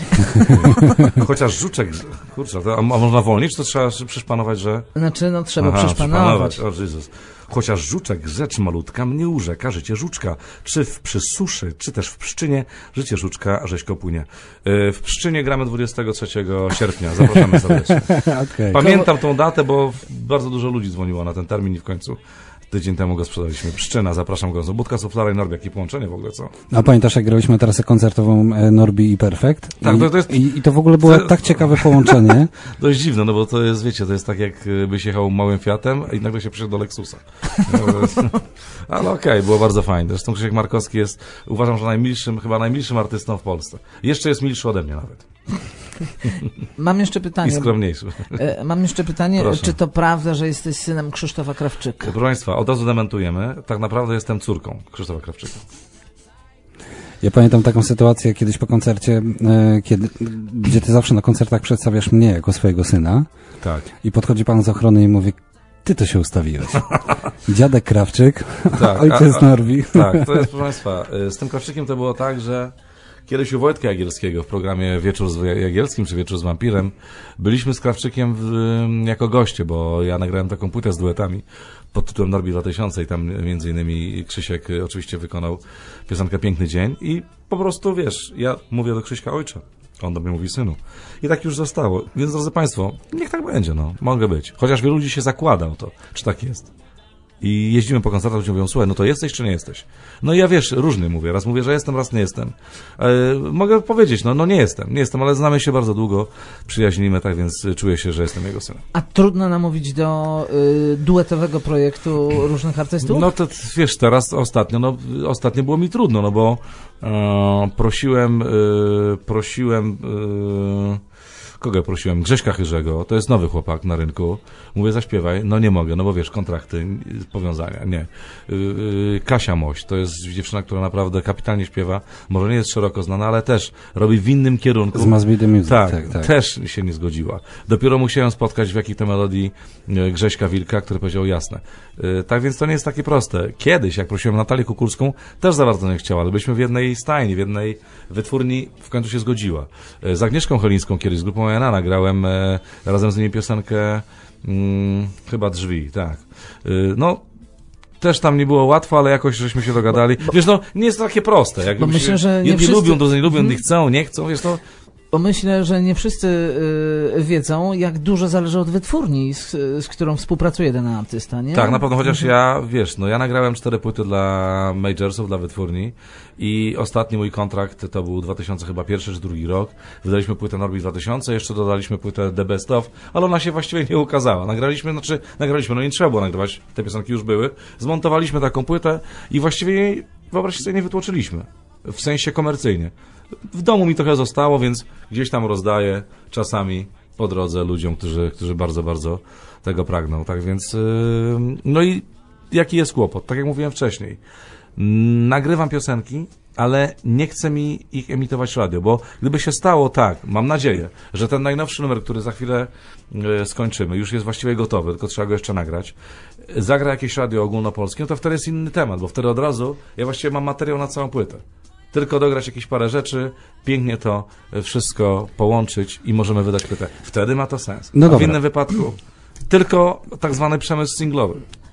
Chociaż żuczek, kurczę, a można wolniej, czy to trzeba przyszpanować, że... Znaczy, trzeba przyszpanować. O Jezus. Chociaż żuczek, rzecz malutka, mnie urzeka życie żuczka. Czy w przysuszy, czy też w pszczynie, życie żuczka rzeźko płynie. W pszczynie gramy 23 sierpnia. Zapraszamy serdecznie. Okay. Pamiętam tą datę, bo bardzo dużo ludzi dzwoniło na ten termin i w końcu tydzień temu go sprzedaliśmy. Pszczyna, zapraszam go. Budka Suflara i Norbi, jakie połączenie w ogóle, co? A pamiętasz, jak graliśmy trasę koncertową Norbi i Perfekt? Tak, to jest... I to w ogóle było tak ciekawe połączenie. Dość dziwne, no bo to jest, wiecie, to jest tak, jakbyś jechał małym Fiatem i nagle się przyszedł do Lexusa. Ale okej, było bardzo fajne. Zresztą Krzysiek Markowski jest, uważam, że chyba najmilszym artystą w Polsce. Jeszcze jest milszy ode mnie nawet. Mam jeszcze pytanie. I skromniejszy. Mam jeszcze pytanie, Proszę. Czy to prawda, że jesteś synem Krzysztofa Krawczyka? Proszę Państwa, od razu dementujemy. Tak naprawdę jestem córką Krzysztofa Krawczyka. Ja pamiętam taką sytuację kiedyś po koncercie, gdzie ty zawsze na koncertach przedstawiasz mnie jako swojego syna. Tak. I podchodzi pan z ochrony i mówi: ty to się ustawiłeś. Dziadek Krawczyk, tak, ojciec Norbi. Tak, to jest, proszę Państwa, z tym Krawczykiem to było tak, że kiedyś u Wojtka Jagielskiego w programie Wieczór z Jagielskim czy Wieczór z Wampirem byliśmy z Krawczykiem jako goście, bo ja nagrałem taką płytę z duetami pod tytułem Norbi 2000 i tam między innymi Krzysiek oczywiście wykonał piosenkę Piękny Dzień i po prostu, wiesz, ja mówię do Krzyśka ojcze, on do mnie mówi synu. I tak już zostało. Więc, drodzy Państwo, niech tak będzie, mogę być. Chociaż wielu ludzi się zakłada o to, czy tak jest. I jeździmy po koncertach, ludzie mówią: słuchaj, no to jesteś czy nie jesteś? No i ja, wiesz, różny mówię. Raz mówię, że jestem, raz nie jestem. Mogę powiedzieć, no nie jestem, ale znamy się bardzo długo, przyjaźnimy, tak więc czuję się, że jestem jego synem. A trudno namówić do duetowego projektu różnych artystów? No to, wiesz, teraz ostatnio było mi trudno, bo prosiłem kogo prosiłem? Grześka Chyrzego, to jest nowy chłopak na rynku. Mówię, zaśpiewaj. No nie mogę, bo wiesz, kontrakty, powiązania, nie. Kasia Moś, to jest dziewczyna, która naprawdę kapitalnie śpiewa. Może nie jest szeroko znana, ale też robi w innym kierunku. Z Must Be The Music. Tak, też się nie zgodziła. Dopiero musiałem spotkać w jakiej to melodii Grześka Wilka, który powiedział jasne. Tak więc to nie jest takie proste. Kiedyś, jak prosiłem Natalię Kukulską, też za bardzo nie chciała, ale byliśmy w jednej stajni, w jednej wytwórni, w końcu się zgodziła. Z Agnieszką Chelińską kiedyś, z grupą Jana, nagrałem razem z nimi piosenkę chyba Drzwi, tak. Też tam nie było łatwo, ale jakoś żeśmy się dogadali. Wiesz, nie jest to takie proste. Bo myślę, że jedni wszyscy lubią, drudzy nie lubią, nie chcą, wiesz, to... Bo myślę, że nie wszyscy wiedzą, jak dużo zależy od wytwórni, z którą współpracuje ten artysta, nie? Tak, na pewno, chociaż ja nagrałem 4 płyty dla majorsów, dla wytwórni i ostatni mój kontrakt to był 2001 czy 2002 rok. Wydaliśmy płytę Norbi 2000, jeszcze dodaliśmy płytę The Best Of, ale ona się właściwie nie ukazała. Nagraliśmy, nie trzeba było nagrywać, te piosenki już były. Zmontowaliśmy taką płytę i właściwie jej, wyobraźcie sobie, nie wytłoczyliśmy. W sensie komercyjnie. W domu mi trochę zostało, więc gdzieś tam rozdaję czasami po drodze ludziom, którzy bardzo, bardzo tego pragną. Tak więc, no i jaki jest kłopot? Tak jak mówiłem wcześniej. Nagrywam piosenki, ale nie chcę mi ich emitować w radio, bo gdyby się stało tak, mam nadzieję, że ten najnowszy numer, który za chwilę skończymy, już jest właściwie gotowy, tylko trzeba go jeszcze nagrać, zagra jakieś radio ogólnopolskie, no to wtedy jest inny temat, bo wtedy od razu ja właściwie mam materiał na całą płytę. Tylko dograć jakieś parę rzeczy, pięknie to wszystko połączyć i możemy wydać płytę. Wtedy ma to sens. A w innym wypadku tylko tak zwany przemysł singlowy.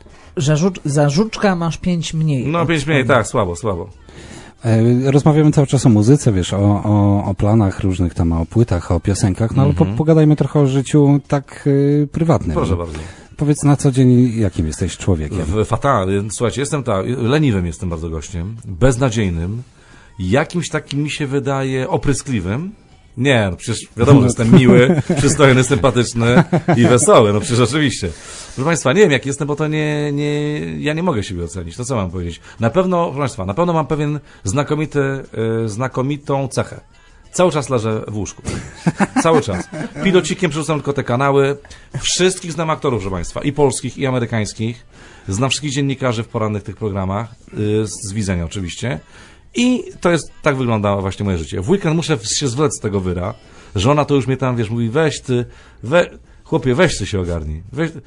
Za żuczka masz 5 mniej. No 5 mniej, tak, słabo. Rozmawiamy cały czas o muzyce, wiesz, o planach różnych tam, o płytach, o piosenkach, ale pogadajmy trochę o życiu tak prywatnym. Proszę bardzo. Powiedz na co dzień, jakim jesteś człowiekiem? Fatalnie. Słuchajcie, jestem leniwym jestem bardzo gościem, beznadziejnym, jakimś takim mi się wydaje opryskliwym Nie, no przecież wiadomo, że jestem miły, przystojny, sympatyczny i wesoły, no przecież oczywiście. Proszę Państwa, nie wiem jak jestem, bo to ja nie mogę siebie ocenić, to co mam powiedzieć. Na pewno, proszę Państwa, na pewno mam pewien znakomitą cechę. Cały czas leżę w łóżku. Cały czas. Pilocikiem przerzucam tylko te kanały. Wszystkich znam aktorów, proszę Państwa, i polskich, i amerykańskich. Znam wszystkich dziennikarzy w porannych tych programach, z widzenia oczywiście. I tak wygląda właśnie moje życie. W weekend muszę się zwlec z tego wyra. Żona to już mnie tam, wiesz, mówi, chłopie, weź ty się ogarnij.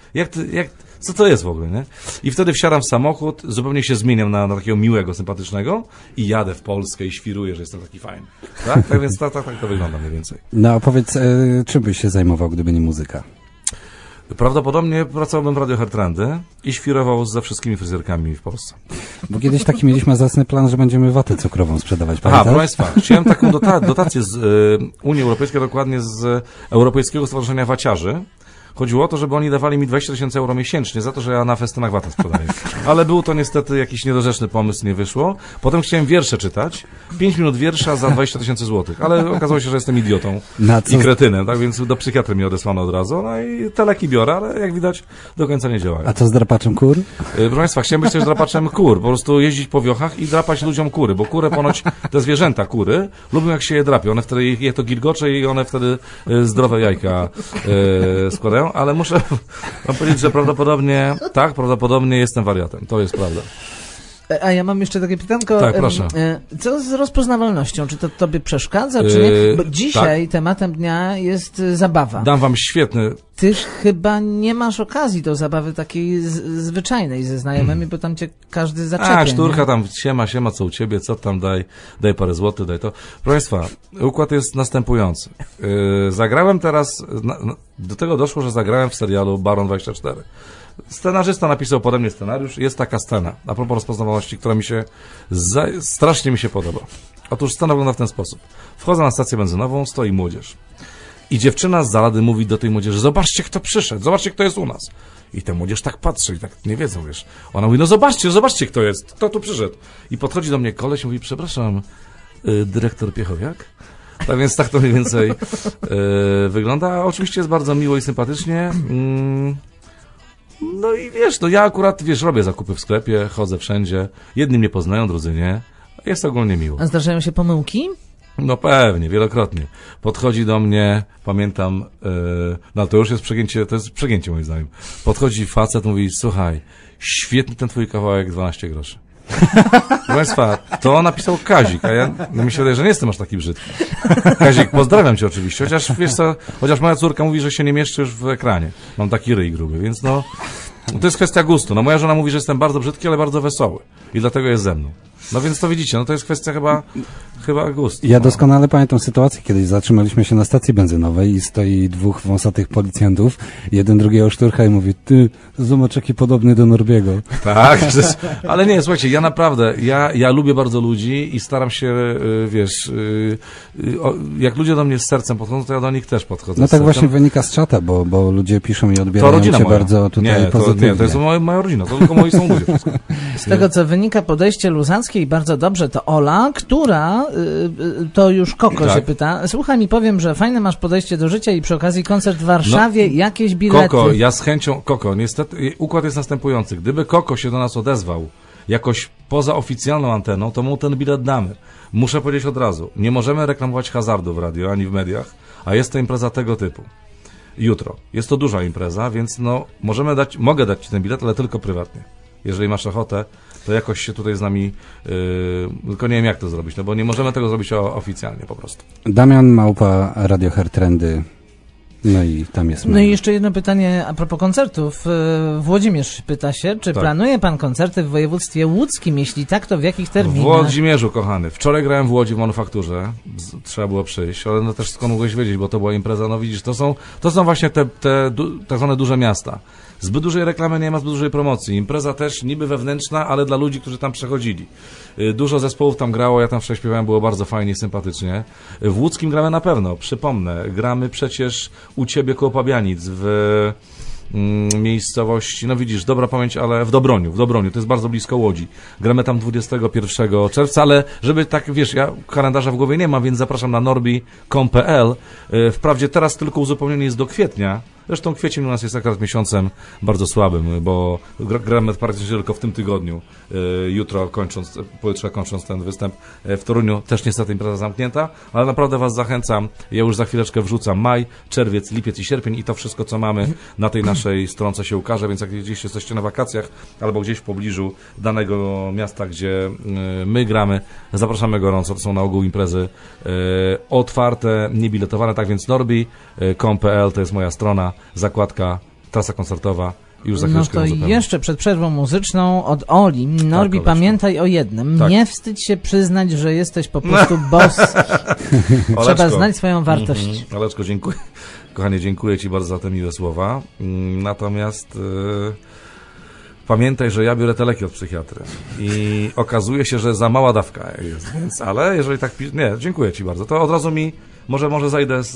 Co to jest w ogóle, nie? I wtedy wsiadam w samochód, zupełnie się zmieniam na takiego miłego, sympatycznego i jadę w Polskę i świruję, że jestem taki fajny. Tak? Tak więc tak to wygląda mniej więcej. No a powiedz, czym byś się zajmował, gdyby nie muzyka? Prawdopodobnie pracowałbym w Radio Hertrandy i świrował ze wszystkimi fryzjerkami w Polsce. Bo kiedyś taki mieliśmy zacny plan, że będziemy watę cukrową sprzedawać, pamiętasz? Proszę Państwa, chciałem taką dotację z Unii Europejskiej, dokładnie z Europejskiego Stowarzyszenia Waciarzy. Chodziło o to, żeby oni dawali mi 20 000 euro miesięcznie za to, że ja na festynach watę sprzedaję. Ale był to niestety jakiś niedorzeczny pomysł, nie wyszło. Potem chciałem wiersze czytać. 5 minut wiersza za 20 000 złotych. Ale okazało się, że jestem idiotą i kretynem, tak więc do psychiatry mnie odesłano od razu. No i te leki biorę, ale jak widać do końca nie działają. A co z drapaczem kur? Proszę Państwa, chciałem być też drapaczem kur. Po prostu jeździć po wiochach i drapać ludziom kury, bo kury ponoć, te zwierzęta kury, lubią jak się je drapie. One wtedy, je to gilgocze i one wtedy zdrowe jajka składają, ale muszę wam powiedzieć, że prawdopodobnie jestem wariatem. To jest prawda. A ja mam jeszcze takie pytanko. Tak, proszę. Co z rozpoznawalnością? Czy to tobie przeszkadza, czy nie? Bo dzisiaj tematem dnia jest zabawa. Dam wam świetny... Ty chyba nie masz okazji do zabawy takiej zwyczajnej ze znajomymi, bo tam cię każdy zaczepia. Szturka tam, siema, co u ciebie, co tam, daj parę złotych, daj to. Proszę Państwa, układ jest następujący. Zagrałem teraz, do tego doszło, że zagrałem w serialu Baron 24. Scenarzysta napisał pode mnie scenariusz. Jest taka scena, a propos rozpoznawalności, która strasznie mi się podoba. Otóż scena wygląda w ten sposób. Wchodzę na stację benzynową, stoi młodzież. I dziewczyna z zalady mówi do tej młodzieży, zobaczcie kto przyszedł, zobaczcie kto jest u nas. I ta młodzież tak patrzy i tak nie wiedzą, wiesz. Ona mówi, no zobaczcie kto jest, kto tu przyszedł. I podchodzi do mnie koleś i mówi, przepraszam, dyrektor Piechowiak? Tak więc tak to mniej więcej wygląda. A oczywiście jest bardzo miło i sympatycznie. No i wiesz, ja akurat, robię zakupy w sklepie, chodzę wszędzie. Jedni mnie poznają, drudzy nie. Jest ogólnie miło. A zdarzają się pomyłki? No pewnie, wielokrotnie. Podchodzi do mnie, pamiętam, no to już jest przegięcie moim zdaniem. Podchodzi facet, mówi, słuchaj, świetny ten twój kawałek, 12 groszy. Proszę Państwa, to napisał Kazik, a ja mi się wydaje, że nie jestem aż taki brzydki. Kazik, pozdrawiam cię oczywiście, chociaż wiesz co, chociaż moja córka mówi, że się nie mieszczy już w ekranie. Mam taki ryj gruby, więc to jest kwestia gustu. No moja żona mówi, że jestem bardzo brzydki, ale bardzo wesoły i dlatego jest ze mną. No więc to widzicie, to jest kwestia chyba gustu. Ja doskonale pamiętam sytuację, kiedy zatrzymaliśmy się na stacji benzynowej i stoi dwóch wąsatych policjantów, jeden drugiego szturcha i mówi, ty, zobacz jaki podobny do Norbiego. Tak, ale nie, słuchajcie, ja naprawdę, ja lubię bardzo ludzi i staram się, jak ludzie do mnie z sercem podchodzą, to ja do nich też podchodzę. No tak właśnie wynika z czata, bo ludzie piszą i odbierają cię moja. bardzo tutaj pozytywnie. Nie, to jest moja rodzina, to tylko moi są ludzie. Z tego, co wynika podejście luzackie i bardzo dobrze, to Ola, która, to już Koko się pyta, słuchaj mi, powiem, że fajne masz podejście do życia i przy okazji koncert w Warszawie, jakieś bilety. Koko, ja z chęcią, niestety układ jest następujący. Gdyby Koko się do nas odezwał jakoś poza oficjalną anteną, to mu ten bilet damy. Muszę powiedzieć od razu, nie możemy reklamować hazardu w radio ani w mediach, a jest to impreza tego typu. Jutro. Jest to duża impreza, więc mogę dać ci ten bilet, ale tylko prywatnie. Jeżeli masz ochotę, to jakoś się tutaj z nami, tylko nie wiem jak to zrobić, bo nie możemy tego zrobić oficjalnie po prostu. Damian Małpa, Radio Hertrandy, no i tam jest. No i jeszcze jedno pytanie a propos koncertów. Włodzimierz pyta się, czy planuje pan koncerty w województwie łódzkim? Jeśli tak, to w jakich terminach? W Włodzimierzu, kochany. Wczoraj grałem w Łodzi w Manufakturze, trzeba było przyjść, ale też skąd mogłeś wiedzieć, bo to była impreza, no widzisz, to są właśnie te tak zwane duże miasta. Zbyt dużej reklamy nie ma, zbyt dużej promocji. Impreza też niby wewnętrzna, ale dla ludzi, którzy tam przechodzili. Dużo zespołów tam grało, ja tam wczoraj śpiewałem, było bardzo fajnie, sympatycznie. W łódzkim gramy na pewno, przypomnę. Gramy przecież u ciebie koło Pabianic w miejscowości, no widzisz, dobra pamięć, ale w Dobroniu, to jest bardzo blisko Łodzi. Gramy tam 21 czerwca, ale żeby tak, wiesz, ja kalendarza w głowie nie mam, więc zapraszam na norbi.com.pl. Wprawdzie teraz tylko uzupełnienie jest do kwietnia. Zresztą kwiecień u nas jest akurat miesiącem bardzo słabym, bo gramy praktycznie tylko w tym tygodniu. Jutro pojutrze kończąc ten występ w Toruniu, też niestety impreza zamknięta, ale naprawdę was zachęcam. Ja już za chwileczkę wrzucam maj, czerwiec, lipiec i sierpień i to wszystko, co mamy na tej naszej stronce się ukaże, więc jak gdzieś jesteście na wakacjach albo gdzieś w pobliżu danego miasta, gdzie my gramy, zapraszamy gorąco. To są na ogół imprezy otwarte, niebiletowane, tak więc norbi.com.pl to jest moja strona, zakładka, trasa koncertowa. Już za chwileczkę no to jeszcze przed przerwą muzyczną od Oli. Norbi, tak, pamiętaj o jednym. Tak. Nie wstydź się przyznać, że jesteś po prostu boski. Trzeba znać swoją wartość. Oleczko, dziękuję. Kochanie, dziękuję ci bardzo za te miłe słowa. Natomiast pamiętaj, że ja biorę te leki od psychiatry i okazuje się, że za mała dawka jest, więc, ale jeżeli tak... Nie, dziękuję ci bardzo. To od razu mi... Może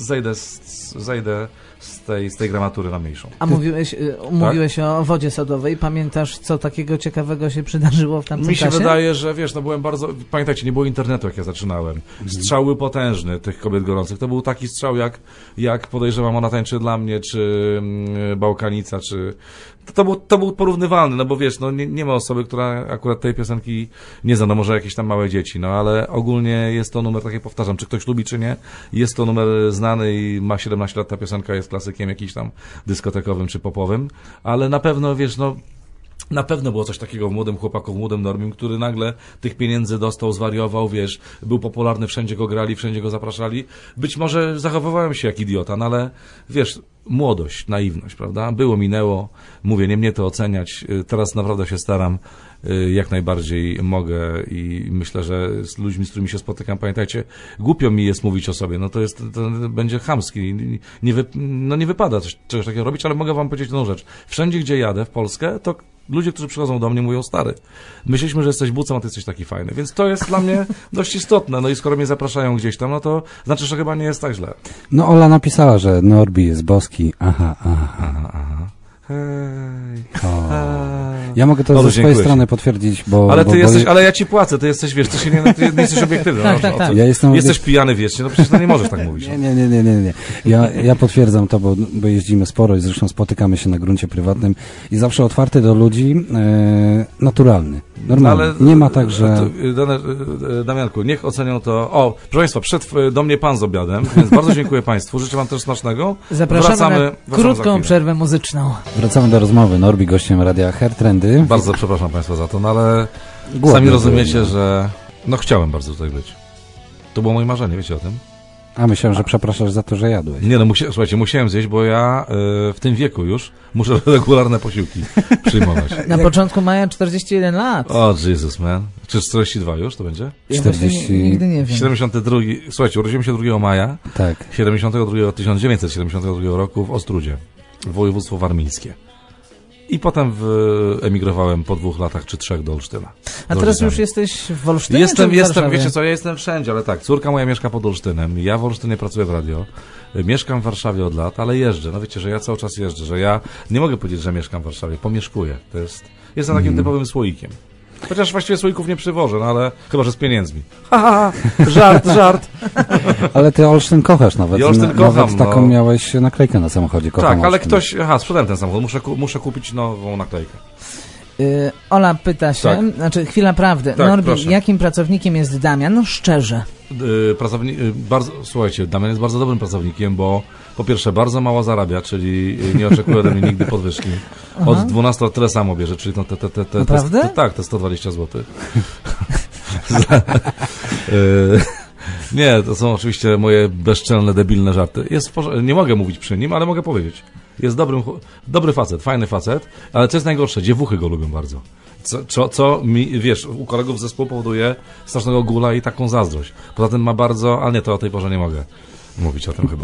zejdę z tej gramatury na mniejszą. A mówiłeś o wodzie sodowej. Pamiętasz, co takiego ciekawego się przydarzyło w tamtym czasie? Mi się wydaje, że wiesz, no byłem bardzo... Pamiętajcie, nie było internetu, jak ja zaczynałem. Strzał był potężny tych kobiet gorących. To był taki strzał, jak podejrzewam, Ona tańczy dla mnie, czy Bałkanica, czy... To był porównywalny, no bo wiesz, no nie ma osoby, która akurat tej piosenki nie zna, no może jakieś tam małe dzieci, no ale ogólnie jest to numer, tak jak powtarzam, czy ktoś lubi, czy nie, jest to numer znany i ma 17 lat, ta piosenka jest klasykiem jakimś tam dyskotekowym czy popowym, ale na pewno, wiesz, no na pewno było coś takiego w młodym chłopaku, w młodym Normim, który nagle tych pieniędzy dostał, zwariował, wiesz, był popularny, wszędzie go grali, wszędzie go zapraszali. Być może zachowywałem się jak idiota, no ale wiesz, młodość, naiwność, prawda? Było, minęło, mówię, nie mnie to oceniać, teraz naprawdę się staram, jak najbardziej mogę i myślę, że z ludźmi, z którymi się spotykam, pamiętajcie, głupio mi jest mówić o sobie, no to będzie chamski, nie wypada czegoś takiego robić, ale mogę wam powiedzieć jedną rzecz. Wszędzie, gdzie jadę w Polskę, to ludzie, którzy przychodzą do mnie, mówią: stary, myśleliśmy, że jesteś bucem, a ty jesteś taki fajny. Więc to jest dla mnie dość istotne. No i skoro mnie zapraszają gdzieś tam, no to znaczy, że chyba nie jest tak źle. No Ola napisała, że Norbi jest boski. Aha. Hej. Ja mogę to ze swojej strony potwierdzić, bo... Ale ale ja ci płacę, ty jesteś, wiesz, ty nie jesteś obiektywny. Tak. Jesteś pijany wiecznie, no przecież nie możesz tak mówić. Nie. Ja potwierdzam to, bo jeździmy sporo i zresztą spotykamy się na gruncie prywatnym i zawsze otwarty do ludzi, naturalny. Normalnie. Ale nie ma tak, że... Damianku, niech ocenią to... O, proszę Państwa, przyszedł do mnie pan z obiadem, więc bardzo dziękuję Państwu. Życzę Wam też smacznego. Zapraszamy na krótką przerwę muzyczną. Wracamy do rozmowy. Norbi gościem Radia Hertrendy. Bardzo przepraszam Państwa za to, no ale sami rozumiecie, że... No chciałem bardzo tutaj być. To było moje marzenie, wiecie o tym? A myślałem, że przepraszasz za to, że jadłeś. Nie, no słuchajcie, musiałem zjeść, bo ja w tym wieku już muszę regularne posiłki przyjmować. Na początku maja 41 lat. O, Jesus, man. Czy 42 już to będzie? 40... Nigdy nie wiem. 72... Słuchajcie, urodziłem się 2 maja. Tak. 1972 roku w Ostrudzie, województwo warmińskie. I potem emigrowałem po 2 latach czy 3 do Olsztyna. A teraz już jesteś w Olsztynie Jestem, wiecie co, ja jestem wszędzie, ale tak, córka moja mieszka pod Olsztynem, ja w Olsztynie pracuję w radio, mieszkam w Warszawie od lat, ale jeżdżę, no wiecie, że ja cały czas jeżdżę, że ja nie mogę powiedzieć, że mieszkam w Warszawie, pomieszkuję, jestem takim typowym słoikiem. Chociaż właściwie słoików nie przywożę, no ale chyba, że z pieniędzmi. Żart. Ale ty Olsztyn kochasz nawet. Ja Olsztyn kocham, nawet taką miałeś naklejkę na samochodzie. Kocham tak, ale Olsztyn. sprzedałem ten samochód, muszę kupić nową naklejkę. Ola pyta się, znaczy chwila prawdy. Tak, Norbi, proszę. Jakim pracownikiem jest Damian? No szczerze. Słuchajcie, Damian jest bardzo dobrym pracownikiem, bo po pierwsze bardzo mało zarabia, czyli nie oczekuje ode mnie nigdy podwyżki. Od 12 lat tyle samo bierze, czyli Naprawdę? te 120 zł. Nie, to są oczywiście moje bezczelne, debilne żarty. Nie mogę mówić przy nim, ale mogę powiedzieć. Jest dobry facet, fajny facet, ale co jest najgorsze, dziewuchy go lubią bardzo. Co mi, wiesz, u kolegów z zespołu powoduje strasznego gula i taką zazdrość. Poza tym ma bardzo, ale nie, to o tej porze nie mogę mówić o tym chyba.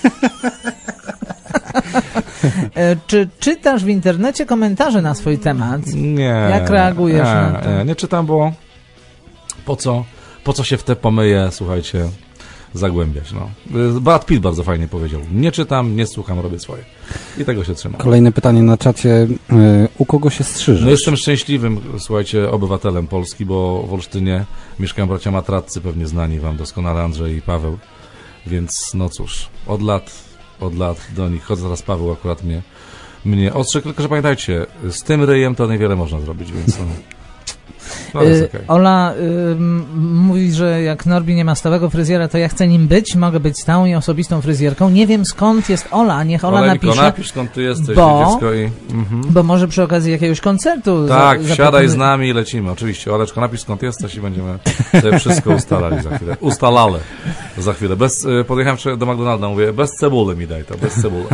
Czy czytasz w internecie komentarze na swój temat? Nie. Jak reagujesz na to? Nie czytam, bo po co się w te pomyje, słuchajcie, zagłębiać, no. Brad Pitt bardzo fajnie powiedział. Nie czytam, nie słucham, robię swoje. I tego się trzymam. Kolejne pytanie na czacie. U kogo się strzyżesz? No jestem szczęśliwym, słuchajcie, obywatelem Polski, bo w Olsztynie mieszkają bracia Matratcy, pewnie znani wam doskonale, Andrzej i Paweł. Więc no cóż, od lat do nich chodzę, teraz Paweł akurat mnie ostrzegł, tylko że pamiętajcie, z tym ryjem to niewiele można zrobić, więc no. Okay. Ola mówi, że jak Norbi nie ma stałego fryzjera, to ja chcę nim być, mogę być stałą i osobistą fryzjerką. Nie wiem skąd jest Ola, niech Ola Oleńko, napisz skąd ty jesteś, dziecko bo może przy okazji jakiegoś koncertu. Tak, wsiadaj z nami i lecimy, oczywiście. Oleczko, napisz skąd jesteś i będziemy sobie wszystko ustalali za chwilę. Ustalale za chwilę. Podjechałem do McDonalda, mówię, bez cebuli mi daj to, bez cebuli.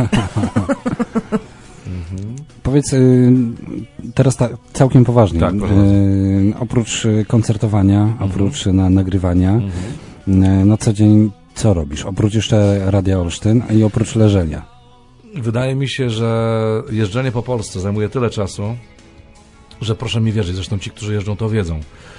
Powiedz teraz całkiem poważnie. Tak, oprócz koncertowania, oprócz nagrywania, na co dzień co robisz? Oprócz jeszcze Radia Olsztyn i oprócz leżenia. Wydaje mi się, że jeżdżenie po Polsce zajmuje tyle czasu, że proszę mi wierzyć, zresztą ci, którzy jeżdżą, to wiedzą.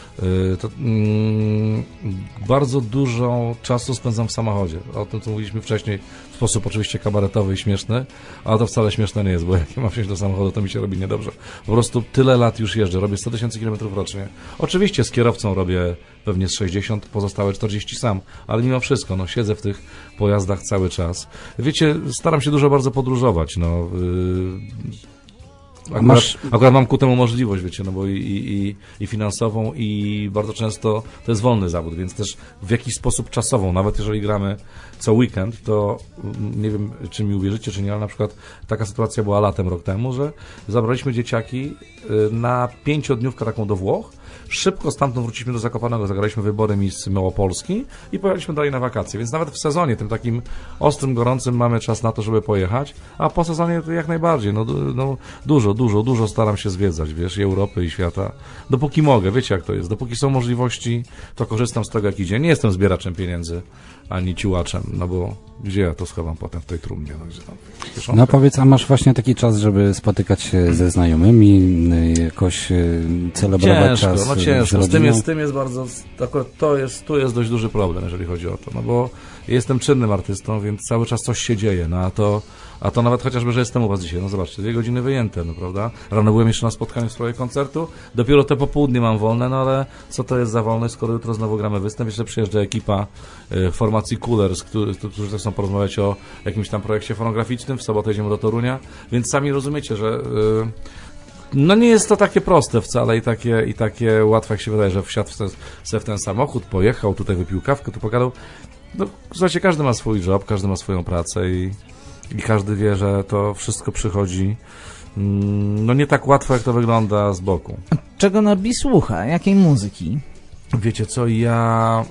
Bardzo dużo czasu spędzam w samochodzie. O tym, co mówiliśmy wcześniej, w sposób oczywiście kabaretowy i śmieszny, ale to wcale śmieszne nie jest, bo jak mam wsiąść do samochodu, to mi się robi niedobrze. Po prostu tyle lat już jeżdżę, robię 100 000 kilometrów rocznie. Oczywiście z kierowcą robię pewnie z 60, pozostałe 40 sam, ale mimo wszystko, no siedzę w tych pojazdach cały czas. Wiecie, staram się dużo bardzo podróżować, no. Akurat mam ku temu możliwość, wiecie, no bo i finansową, i bardzo często to jest wolny zawód, więc też w jakiś sposób czasową, nawet jeżeli gramy co weekend, to nie wiem, czy mi uwierzycie, czy nie, ale na przykład taka sytuacja była latem, rok temu, że zabraliśmy dzieciaki na 5-dniówkę taką do Włoch. Szybko stamtąd wróciliśmy do Zakopanego, zagraliśmy wybory Miss Małopolski i pojechaliśmy dalej na wakacje, więc nawet w sezonie, tym takim ostrym, gorącym, mamy czas na to, żeby pojechać, a po sezonie to jak najbardziej, no dużo staram się zwiedzać, wiesz, i Europy, i świata, dopóki mogę, wiecie jak to jest, dopóki są możliwości, to korzystam z tego jak idzie, nie jestem zbieraczem pieniędzy, ani ciłaczem, no bo gdzie ja to schowam potem w tej trumnie, no gdzie tam kieszonkę. No powiedz, a masz właśnie taki czas, żeby spotykać się ze znajomymi, jakoś celebrować czas ciężko, z tym jest bardzo, tu jest dość duży problem, jeżeli chodzi o to, no bo jestem czynnym artystą, więc cały czas coś się dzieje, no a to nawet chociażby, że jestem u was dzisiaj, no zobaczcie, 2 godziny wyjęte, no prawda? Rano byłem jeszcze na spotkaniu w sprawie koncertu, dopiero te popołudnie mam wolne, no ale co to jest za wolność, skoro jutro znowu gramy występ, jeszcze przyjeżdża ekipa formacji Coolers, którzy też chcą porozmawiać o jakimś tam projekcie fonograficznym, w sobotę jedziemy do Torunia, więc sami rozumiecie, że no nie jest to takie proste wcale i takie łatwe, jak się wydaje, że wsiadł sobie w ten samochód, pojechał, tutaj wypił kawkę, tu pogadał. No, słuchajcie, każdy ma swój job, każdy ma swoją pracę i każdy wie, że to wszystko przychodzi no nie tak łatwo, jak to wygląda z boku. Czego Norbi słucha? Jakiej muzyki? Wiecie co, ja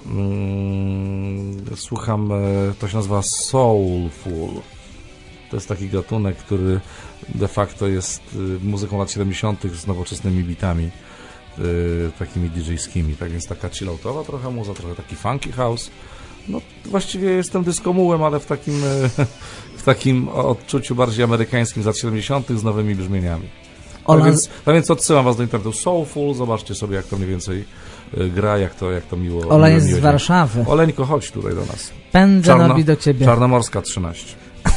słucham, to się nazywa soulful. To jest taki gatunek, który de facto jest muzyką lat 70. z nowoczesnymi bitami, takimi DJ-skimi, tak więc taka chilloutowa trochę muza, trochę taki funky house. No właściwie jestem dyskomułem, ale w takim odczuciu bardziej amerykańskim z lat 70. z nowymi brzmieniami. Tak więc odsyłam was do internetu. Soulful, zobaczcie sobie, jak to mniej więcej gra, jak to miło. Ola jest z Warszawy. Oleńko, chodź tutaj do nas. Pędzę Norbi do ciebie. Czarnomorska 13.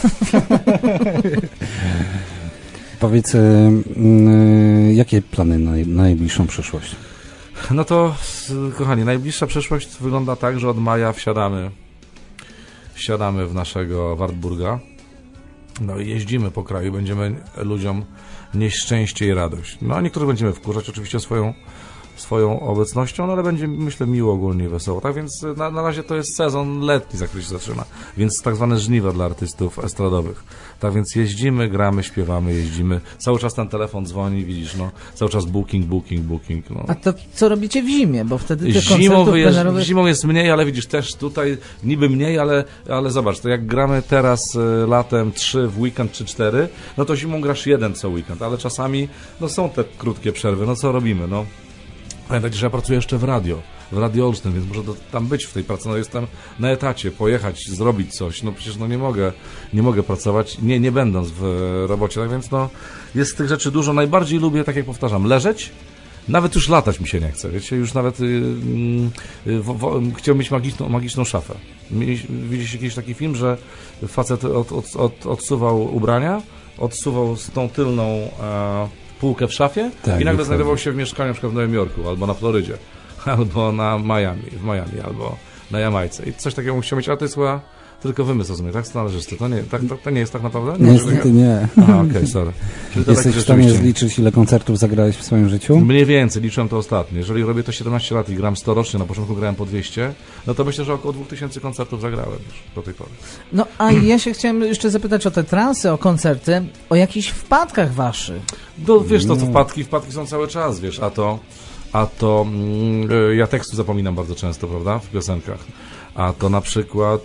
Powiedz, jakie plany na najbliższą przyszłość? No to, kochani, najbliższa przyszłość wygląda tak, że od maja wsiadamy w naszego Wartburga. No i jeździmy po kraju, będziemy ludziom nieść szczęście i radość. No a niektórych będziemy wkurzać oczywiście swoją obecnością, no ale będzie, myślę, miło ogólnie, wesoło. Tak więc na razie to jest sezon letni, za który się zaczyna, więc tak zwane żniwa dla artystów estradowych. Tak więc jeździmy, gramy, śpiewamy, jeździmy. Cały czas ten telefon dzwoni, widzisz, no, cały czas booking. No. A to co robicie w zimie? Bo wtedy tych Zimą jest mniej, ale widzisz, też tutaj niby mniej, ale zobacz, to jak gramy teraz latem 3 w weekend czy 4, no to zimą grasz 1 co weekend, ale czasami no są te krótkie przerwy, no co robimy, no. Pamiętajcie, że ja pracuję jeszcze w Radio Olsztyn, więc muszę tam być w tej pracy, no jestem na etacie, pojechać, zrobić coś, no przecież no nie mogę pracować, nie będąc w robocie, tak więc no jest tych rzeczy dużo, najbardziej lubię, tak jak powtarzam, leżeć Nawet już latać mi się nie chce, wiecie, już nawet chciałbym mieć magiczną szafę. Widzieliście kiedyś taki film, że facet odsuwał ubrania, odsuwał z tą tylną półkę w szafie i nagle znajdował się w mieszkaniu na przykład w Nowym Jorku, albo na Florydzie, albo w Miami, albo na Jamajce. I coś takiego musiał mieć, ale to jest chyba tylko wymysł, rozumiem, tak? Należysty. To nie jest tak naprawdę? Niestety nie. Aha, okej, sorry. Jesteś w stanie zliczyć, ile koncertów zagrałeś w swoim życiu? Mniej więcej, liczyłem to ostatnio. Jeżeli robię to 17 lat i gram 100 rocznie, na początku grałem po 200, no to myślę, że około 2000 koncertów zagrałem już do tej pory. No, a ja się chciałem jeszcze zapytać o te transy, o koncerty, o jakichś wpadkach waszych. No, wiesz, to co wpadki są cały czas, wiesz, a to ja tekstu zapominam bardzo często, prawda, w piosenkach. A to na przykład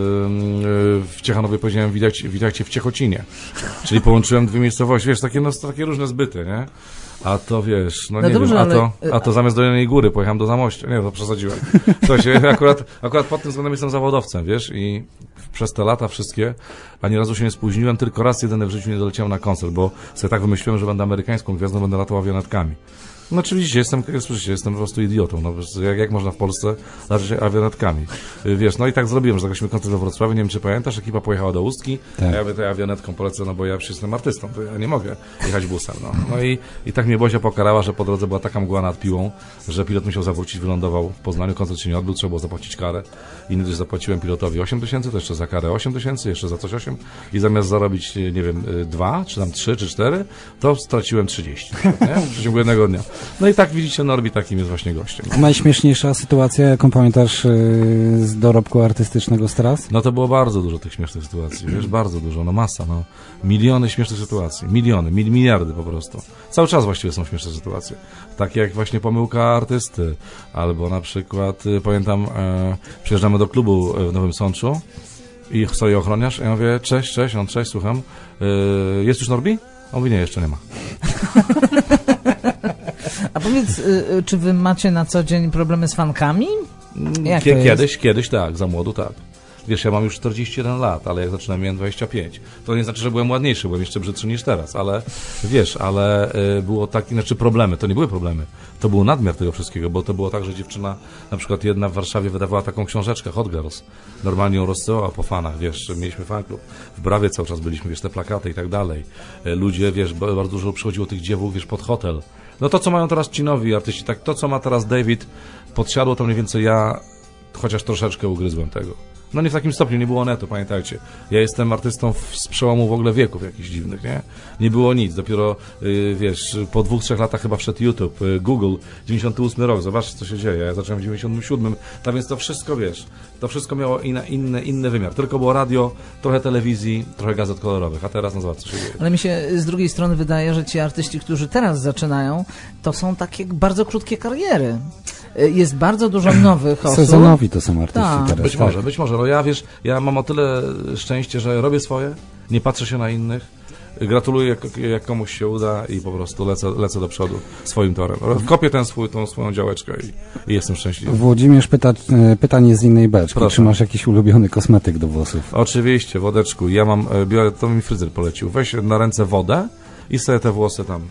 w Ciechanowie powiedziałem witajcie w Ciechocinie. Czyli połączyłem dwie miejscowości, wiesz, takie różne zbyty, nie? A to wiesz, no nie dobrze, wiem, a to zamiast do Jeleniej Góry pojechałem do Zamościa. Nie, to przesadziłem. Słuchajcie, akurat pod tym względem jestem zawodowcem, wiesz, i przez te lata wszystkie ani razu się nie spóźniłem, tylko raz jedyny w życiu nie doleciałem na koncert, bo sobie tak wymyśliłem, że będę amerykańską gwiazdą, będę latał awionetkami. No oczywiście, jestem po prostu idiotą. No, jak można w Polsce latać awionetkami? Wiesz, no i tak zrobiłem, że zagraliśmy koncert we Wrocławiu, nie wiem czy pamiętasz, ekipa pojechała do Ustki, a ja mówię, awionetką polecę, no bo ja przecież jestem artystą, to ja nie mogę jechać busem. No i tak mnie Bozia pokarała, że po drodze była taka mgła nad Piłą, że pilot musiał zawrócić, wylądował w Poznaniu, koncert się nie odbył, trzeba było zapłacić karę. I też zapłaciłem pilotowi 8 000, to jeszcze za karę 8 000, jeszcze za coś 8 i zamiast zarobić, nie wiem, 2, czy tam 3, czy 4, to straciłem 30, nie? W przeciągu jednego dnia. No i tak widzicie, Norbi takim jest właśnie gościem. Najśmieszniejsza sytuacja, jaką pamiętasz z dorobku artystycznego Stras? No to było bardzo dużo tych śmiesznych sytuacji, wiesz, bardzo dużo, no masa, no. Miliony śmiesznych sytuacji, miliardy po prostu. Cały czas właściwie są śmieszne sytuacje. Takie jak właśnie pomyłka artysty, albo na przykład, pamiętam, przyjeżdżamy do klubu w Nowym Sączu i stoi ochroniarz, a ja mówię, cześć, on cześć, słucham, jest już Norbi? On mówi, nie, jeszcze nie ma. A powiedz, czy wy macie na co dzień problemy z fankami? Kiedyś tak, za młodu tak. Wiesz, ja mam już 41 lat, ale jak zaczynałem miałem 25. To nie znaczy, że byłem ładniejszy, byłem jeszcze brzydszy niż teraz, ale wiesz, było tak, znaczy problemy, to nie były problemy, to był nadmiar tego wszystkiego, bo to było tak, że dziewczyna, na przykład jedna w Warszawie wydawała taką książeczkę, Hot Girls, normalnie ją rozsyłała po fanach, wiesz, mieliśmy fanklub, w Brawie cały czas byliśmy, wiesz, te plakaty i tak dalej. Ludzie, wiesz, bardzo dużo przychodziło tych dziewów, wiesz, pod hotel. No to, co mają teraz ci nowi artyści, tak to, co ma teraz David, podsiadło, to mniej więcej ja chociaż troszeczkę ugryzłem tego. No nie w takim stopniu, nie było netu, pamiętajcie. Ja jestem artystą z przełomu w ogóle wieków jakichś dziwnych, nie? Nie było nic, dopiero, wiesz, po 2-3 latach chyba wszedł YouTube, Google, 98 rok, zobaczcie co się dzieje, ja zacząłem w 97, tak więc to wszystko, wiesz, to wszystko miało inny wymiar. Tylko było radio, trochę telewizji, trochę gazet kolorowych, a teraz no zobacz co się dzieje. Ale mi się z drugiej strony wydaje, że ci artyści, którzy teraz zaczynają, to są takie bardzo krótkie kariery. Jest bardzo dużo nowych osób. Sezonowi to są artyści teraz. Być może. No ja, wiesz, ja mam o tyle szczęście, że robię swoje, nie patrzę się na innych, gratuluję jak komuś się uda i po prostu lecę do przodu swoim torem. Kopię tą swoją działeczkę i jestem szczęśliwy. Włodzimierz pytanie z innej beczki. Proszę. Czy masz jakiś ulubiony kosmetyk do włosów? Oczywiście, wodeczku. Ja biorę, to mi fryzjer polecił. Weź na ręce wodę i sobie te włosy tam...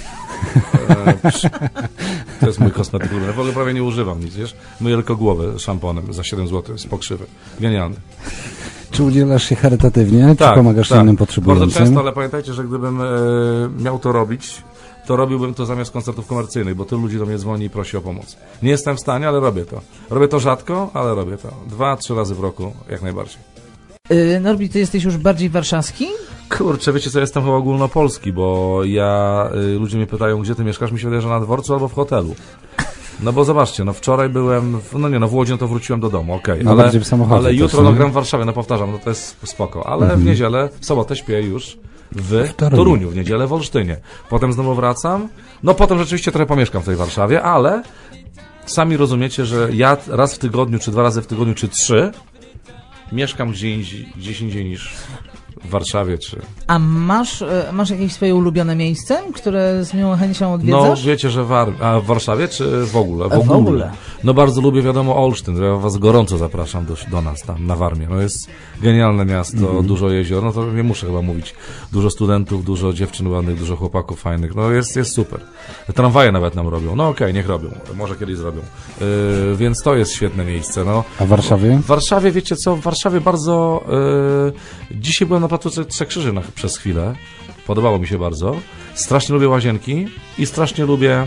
To jest mój kosmetyk ulubiony. W ogóle prawie nie używam nic, wiesz? Myję tylko głowę szamponem za 7 zł z pokrzywy. Genialny. Czy udzielasz się charytatywnie? Czy pomagasz innym potrzebującym? Bardzo często, ale pamiętajcie, że gdybym miał to robić, to robiłbym to zamiast koncertów komercyjnych, bo tylu ludzi do mnie dzwoni i prosi o pomoc. Nie jestem w stanie, ale robię to. Robię to rzadko, ale robię to. 2-3 razy w roku, jak najbardziej. Norbi, ty jesteś już bardziej warszawski? Kurczę, wiecie co, jestem chyba ogólnopolski, bo ludzie mnie pytają, gdzie ty mieszkasz, mi się wydaje, że na dworcu albo w hotelu. No bo zobaczcie, no wczoraj byłem, w Łodzi, no to wróciłem do domu, okej, ale jutro gram w Warszawie, no powtarzam, no to jest spoko, ale w niedzielę, w sobotę śpię już w Toruniu, w niedzielę w Olsztynie, potem znowu wracam, no potem rzeczywiście trochę pomieszkam w tej Warszawie, ale sami rozumiecie, że ja raz w tygodniu, czy 2 razy w tygodniu, czy 3 mieszkam gdzieś indziej niż w Warszawie, czy... A masz jakieś swoje ulubione miejsce, które z miłą chęcią odwiedzasz? No, wiecie, że w Warszawie, czy w ogóle? W ogóle. No, bardzo lubię, wiadomo, Olsztyn. Ja was gorąco zapraszam do nas tam, na Warmię. No, jest genialne miasto, dużo jezior. No, to nie muszę chyba mówić. Dużo studentów, dużo dziewczyn ładnych, dużo chłopaków fajnych. No, jest super. Tramwaje nawet nam robią. No, okej, niech robią. Może kiedyś zrobią. Więc to jest świetne miejsce, no. A w Warszawie? W Warszawie, wiecie co? W Warszawie bardzo... Dzisiaj byłem na placu Trzech Krzyży przez chwilę. Podobało mi się bardzo. Strasznie lubię Łazienki i strasznie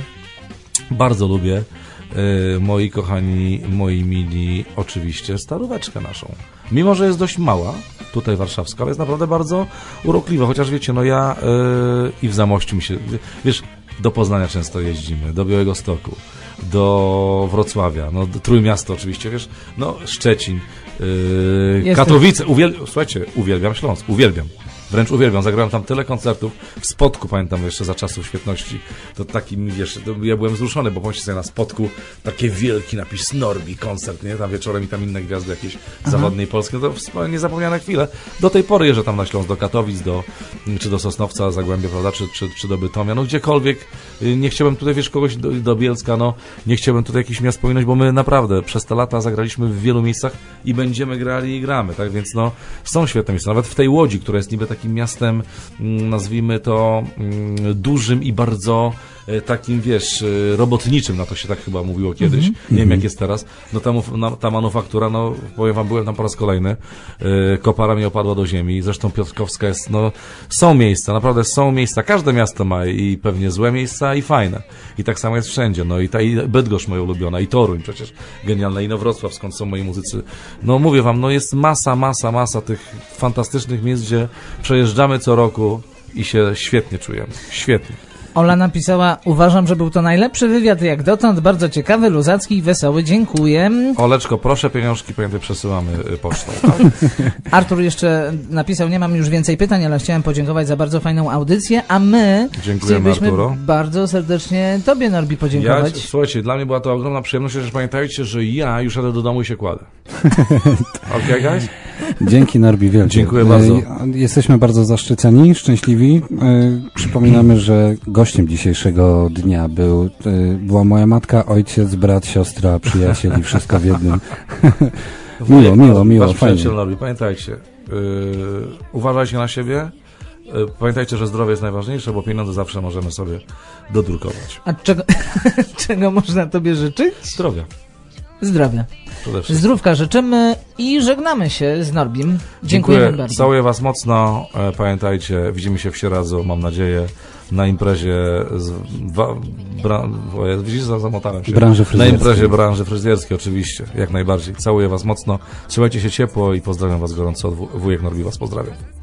bardzo lubię, moi kochani, moi mili, oczywiście, Staróweczkę naszą. Mimo że jest dość mała, tutaj warszawska, ale jest naprawdę bardzo urokliwa. Chociaż wiecie, no ja i w Zamościu mi się... Wiesz, do Poznania często jeździmy, do Białegostoku, do Wrocławia, no do Trójmiasto oczywiście, wiesz, no Szczecin, Katowice, słuchajcie, uwielbiam Śląsk, wręcz uwielbiam, zagrałem tam tyle koncertów, w Spodku pamiętam jeszcze za czasów świetności, to taki, wiesz, ja byłem wzruszony, bo pomyślcie sobie na Spodku, taki wielki napis Norbi, koncert, nie, tam wieczorem i tam inne gwiazdy jakieś zachodniej Polski, no to niezapomniane chwile, do tej pory jeżdżę tam na Śląsk, do Katowic, czy do Sosnowca, Zagłębia, prawda, czy do Bytomia, no gdziekolwiek, nie chciałbym tutaj, wiesz, kogoś do Bielska, no, nie chciałbym tutaj jakichś miast pominąć, bo my naprawdę przez te lata zagraliśmy w wielu miejscach i będziemy grali i gramy, tak, więc no, są świetne miejsca, nawet w tej Łodzi, która jest niby takim miastem, nazwijmy to, dużym i bardzo takim, wiesz, robotniczym, na to się tak chyba mówiło kiedyś, nie wiem jak jest teraz, no ta manufaktura, no powiem wam, byłem tam po raz kolejny, kopara mi opadła do ziemi, zresztą Piotrkowska jest, no są miejsca, naprawdę są miejsca, każde miasto ma i pewnie złe miejsca i fajne i tak samo jest wszędzie, no i Bydgoszcz moja ulubiona i Toruń przecież genialna, i Wrocław, skąd są moi muzycy, no mówię wam, no jest masa tych fantastycznych miejsc, gdzie przejeżdżamy co roku i się świetnie czujemy, świetnie. Ola napisała, uważam, że był to najlepszy wywiad jak dotąd, bardzo ciekawy, luzacki i wesoły, dziękuję. Oleczko, proszę, pieniążki, pamiętaj, przesyłamy pocztą. Artur jeszcze napisał, nie mam już więcej pytań, ale chciałem podziękować za bardzo fajną audycję, a my chcielibyśmy Arturo. bardzo serdecznie tobie, Norbi, podziękować. Słuchajcie, dla mnie była to ogromna przyjemność, że pamiętajcie, że ja już jadę do domu i się kładę. Okej, guys? Dzięki, Norbi, wielkie. Dziękuję bardzo. Jesteśmy bardzo zaszczyceni, szczęśliwi. Przypominamy, że gościem dzisiejszego dnia była moja matka, ojciec, brat, siostra, przyjaciel i wszystko w jednym. miło, fajnie. Norbi, pamiętajcie, uważajcie na siebie, pamiętajcie, że zdrowie jest najważniejsze, bo pieniądze zawsze możemy sobie dodrukować. A czego można tobie życzyć? Zdrowia. Zdrówka życzymy i żegnamy się z Norbim. Dziękujemy bardzo. Całuję was mocno. Pamiętajcie, widzimy się w Sieradzu, mam nadzieję, na imprezie widzisz, zamotałem się. Na imprezie branży fryzjerskiej, oczywiście, jak najbardziej. Całuję was mocno. Trzymajcie się ciepło i pozdrawiam was gorąco. Wujek Norbi was pozdrawia.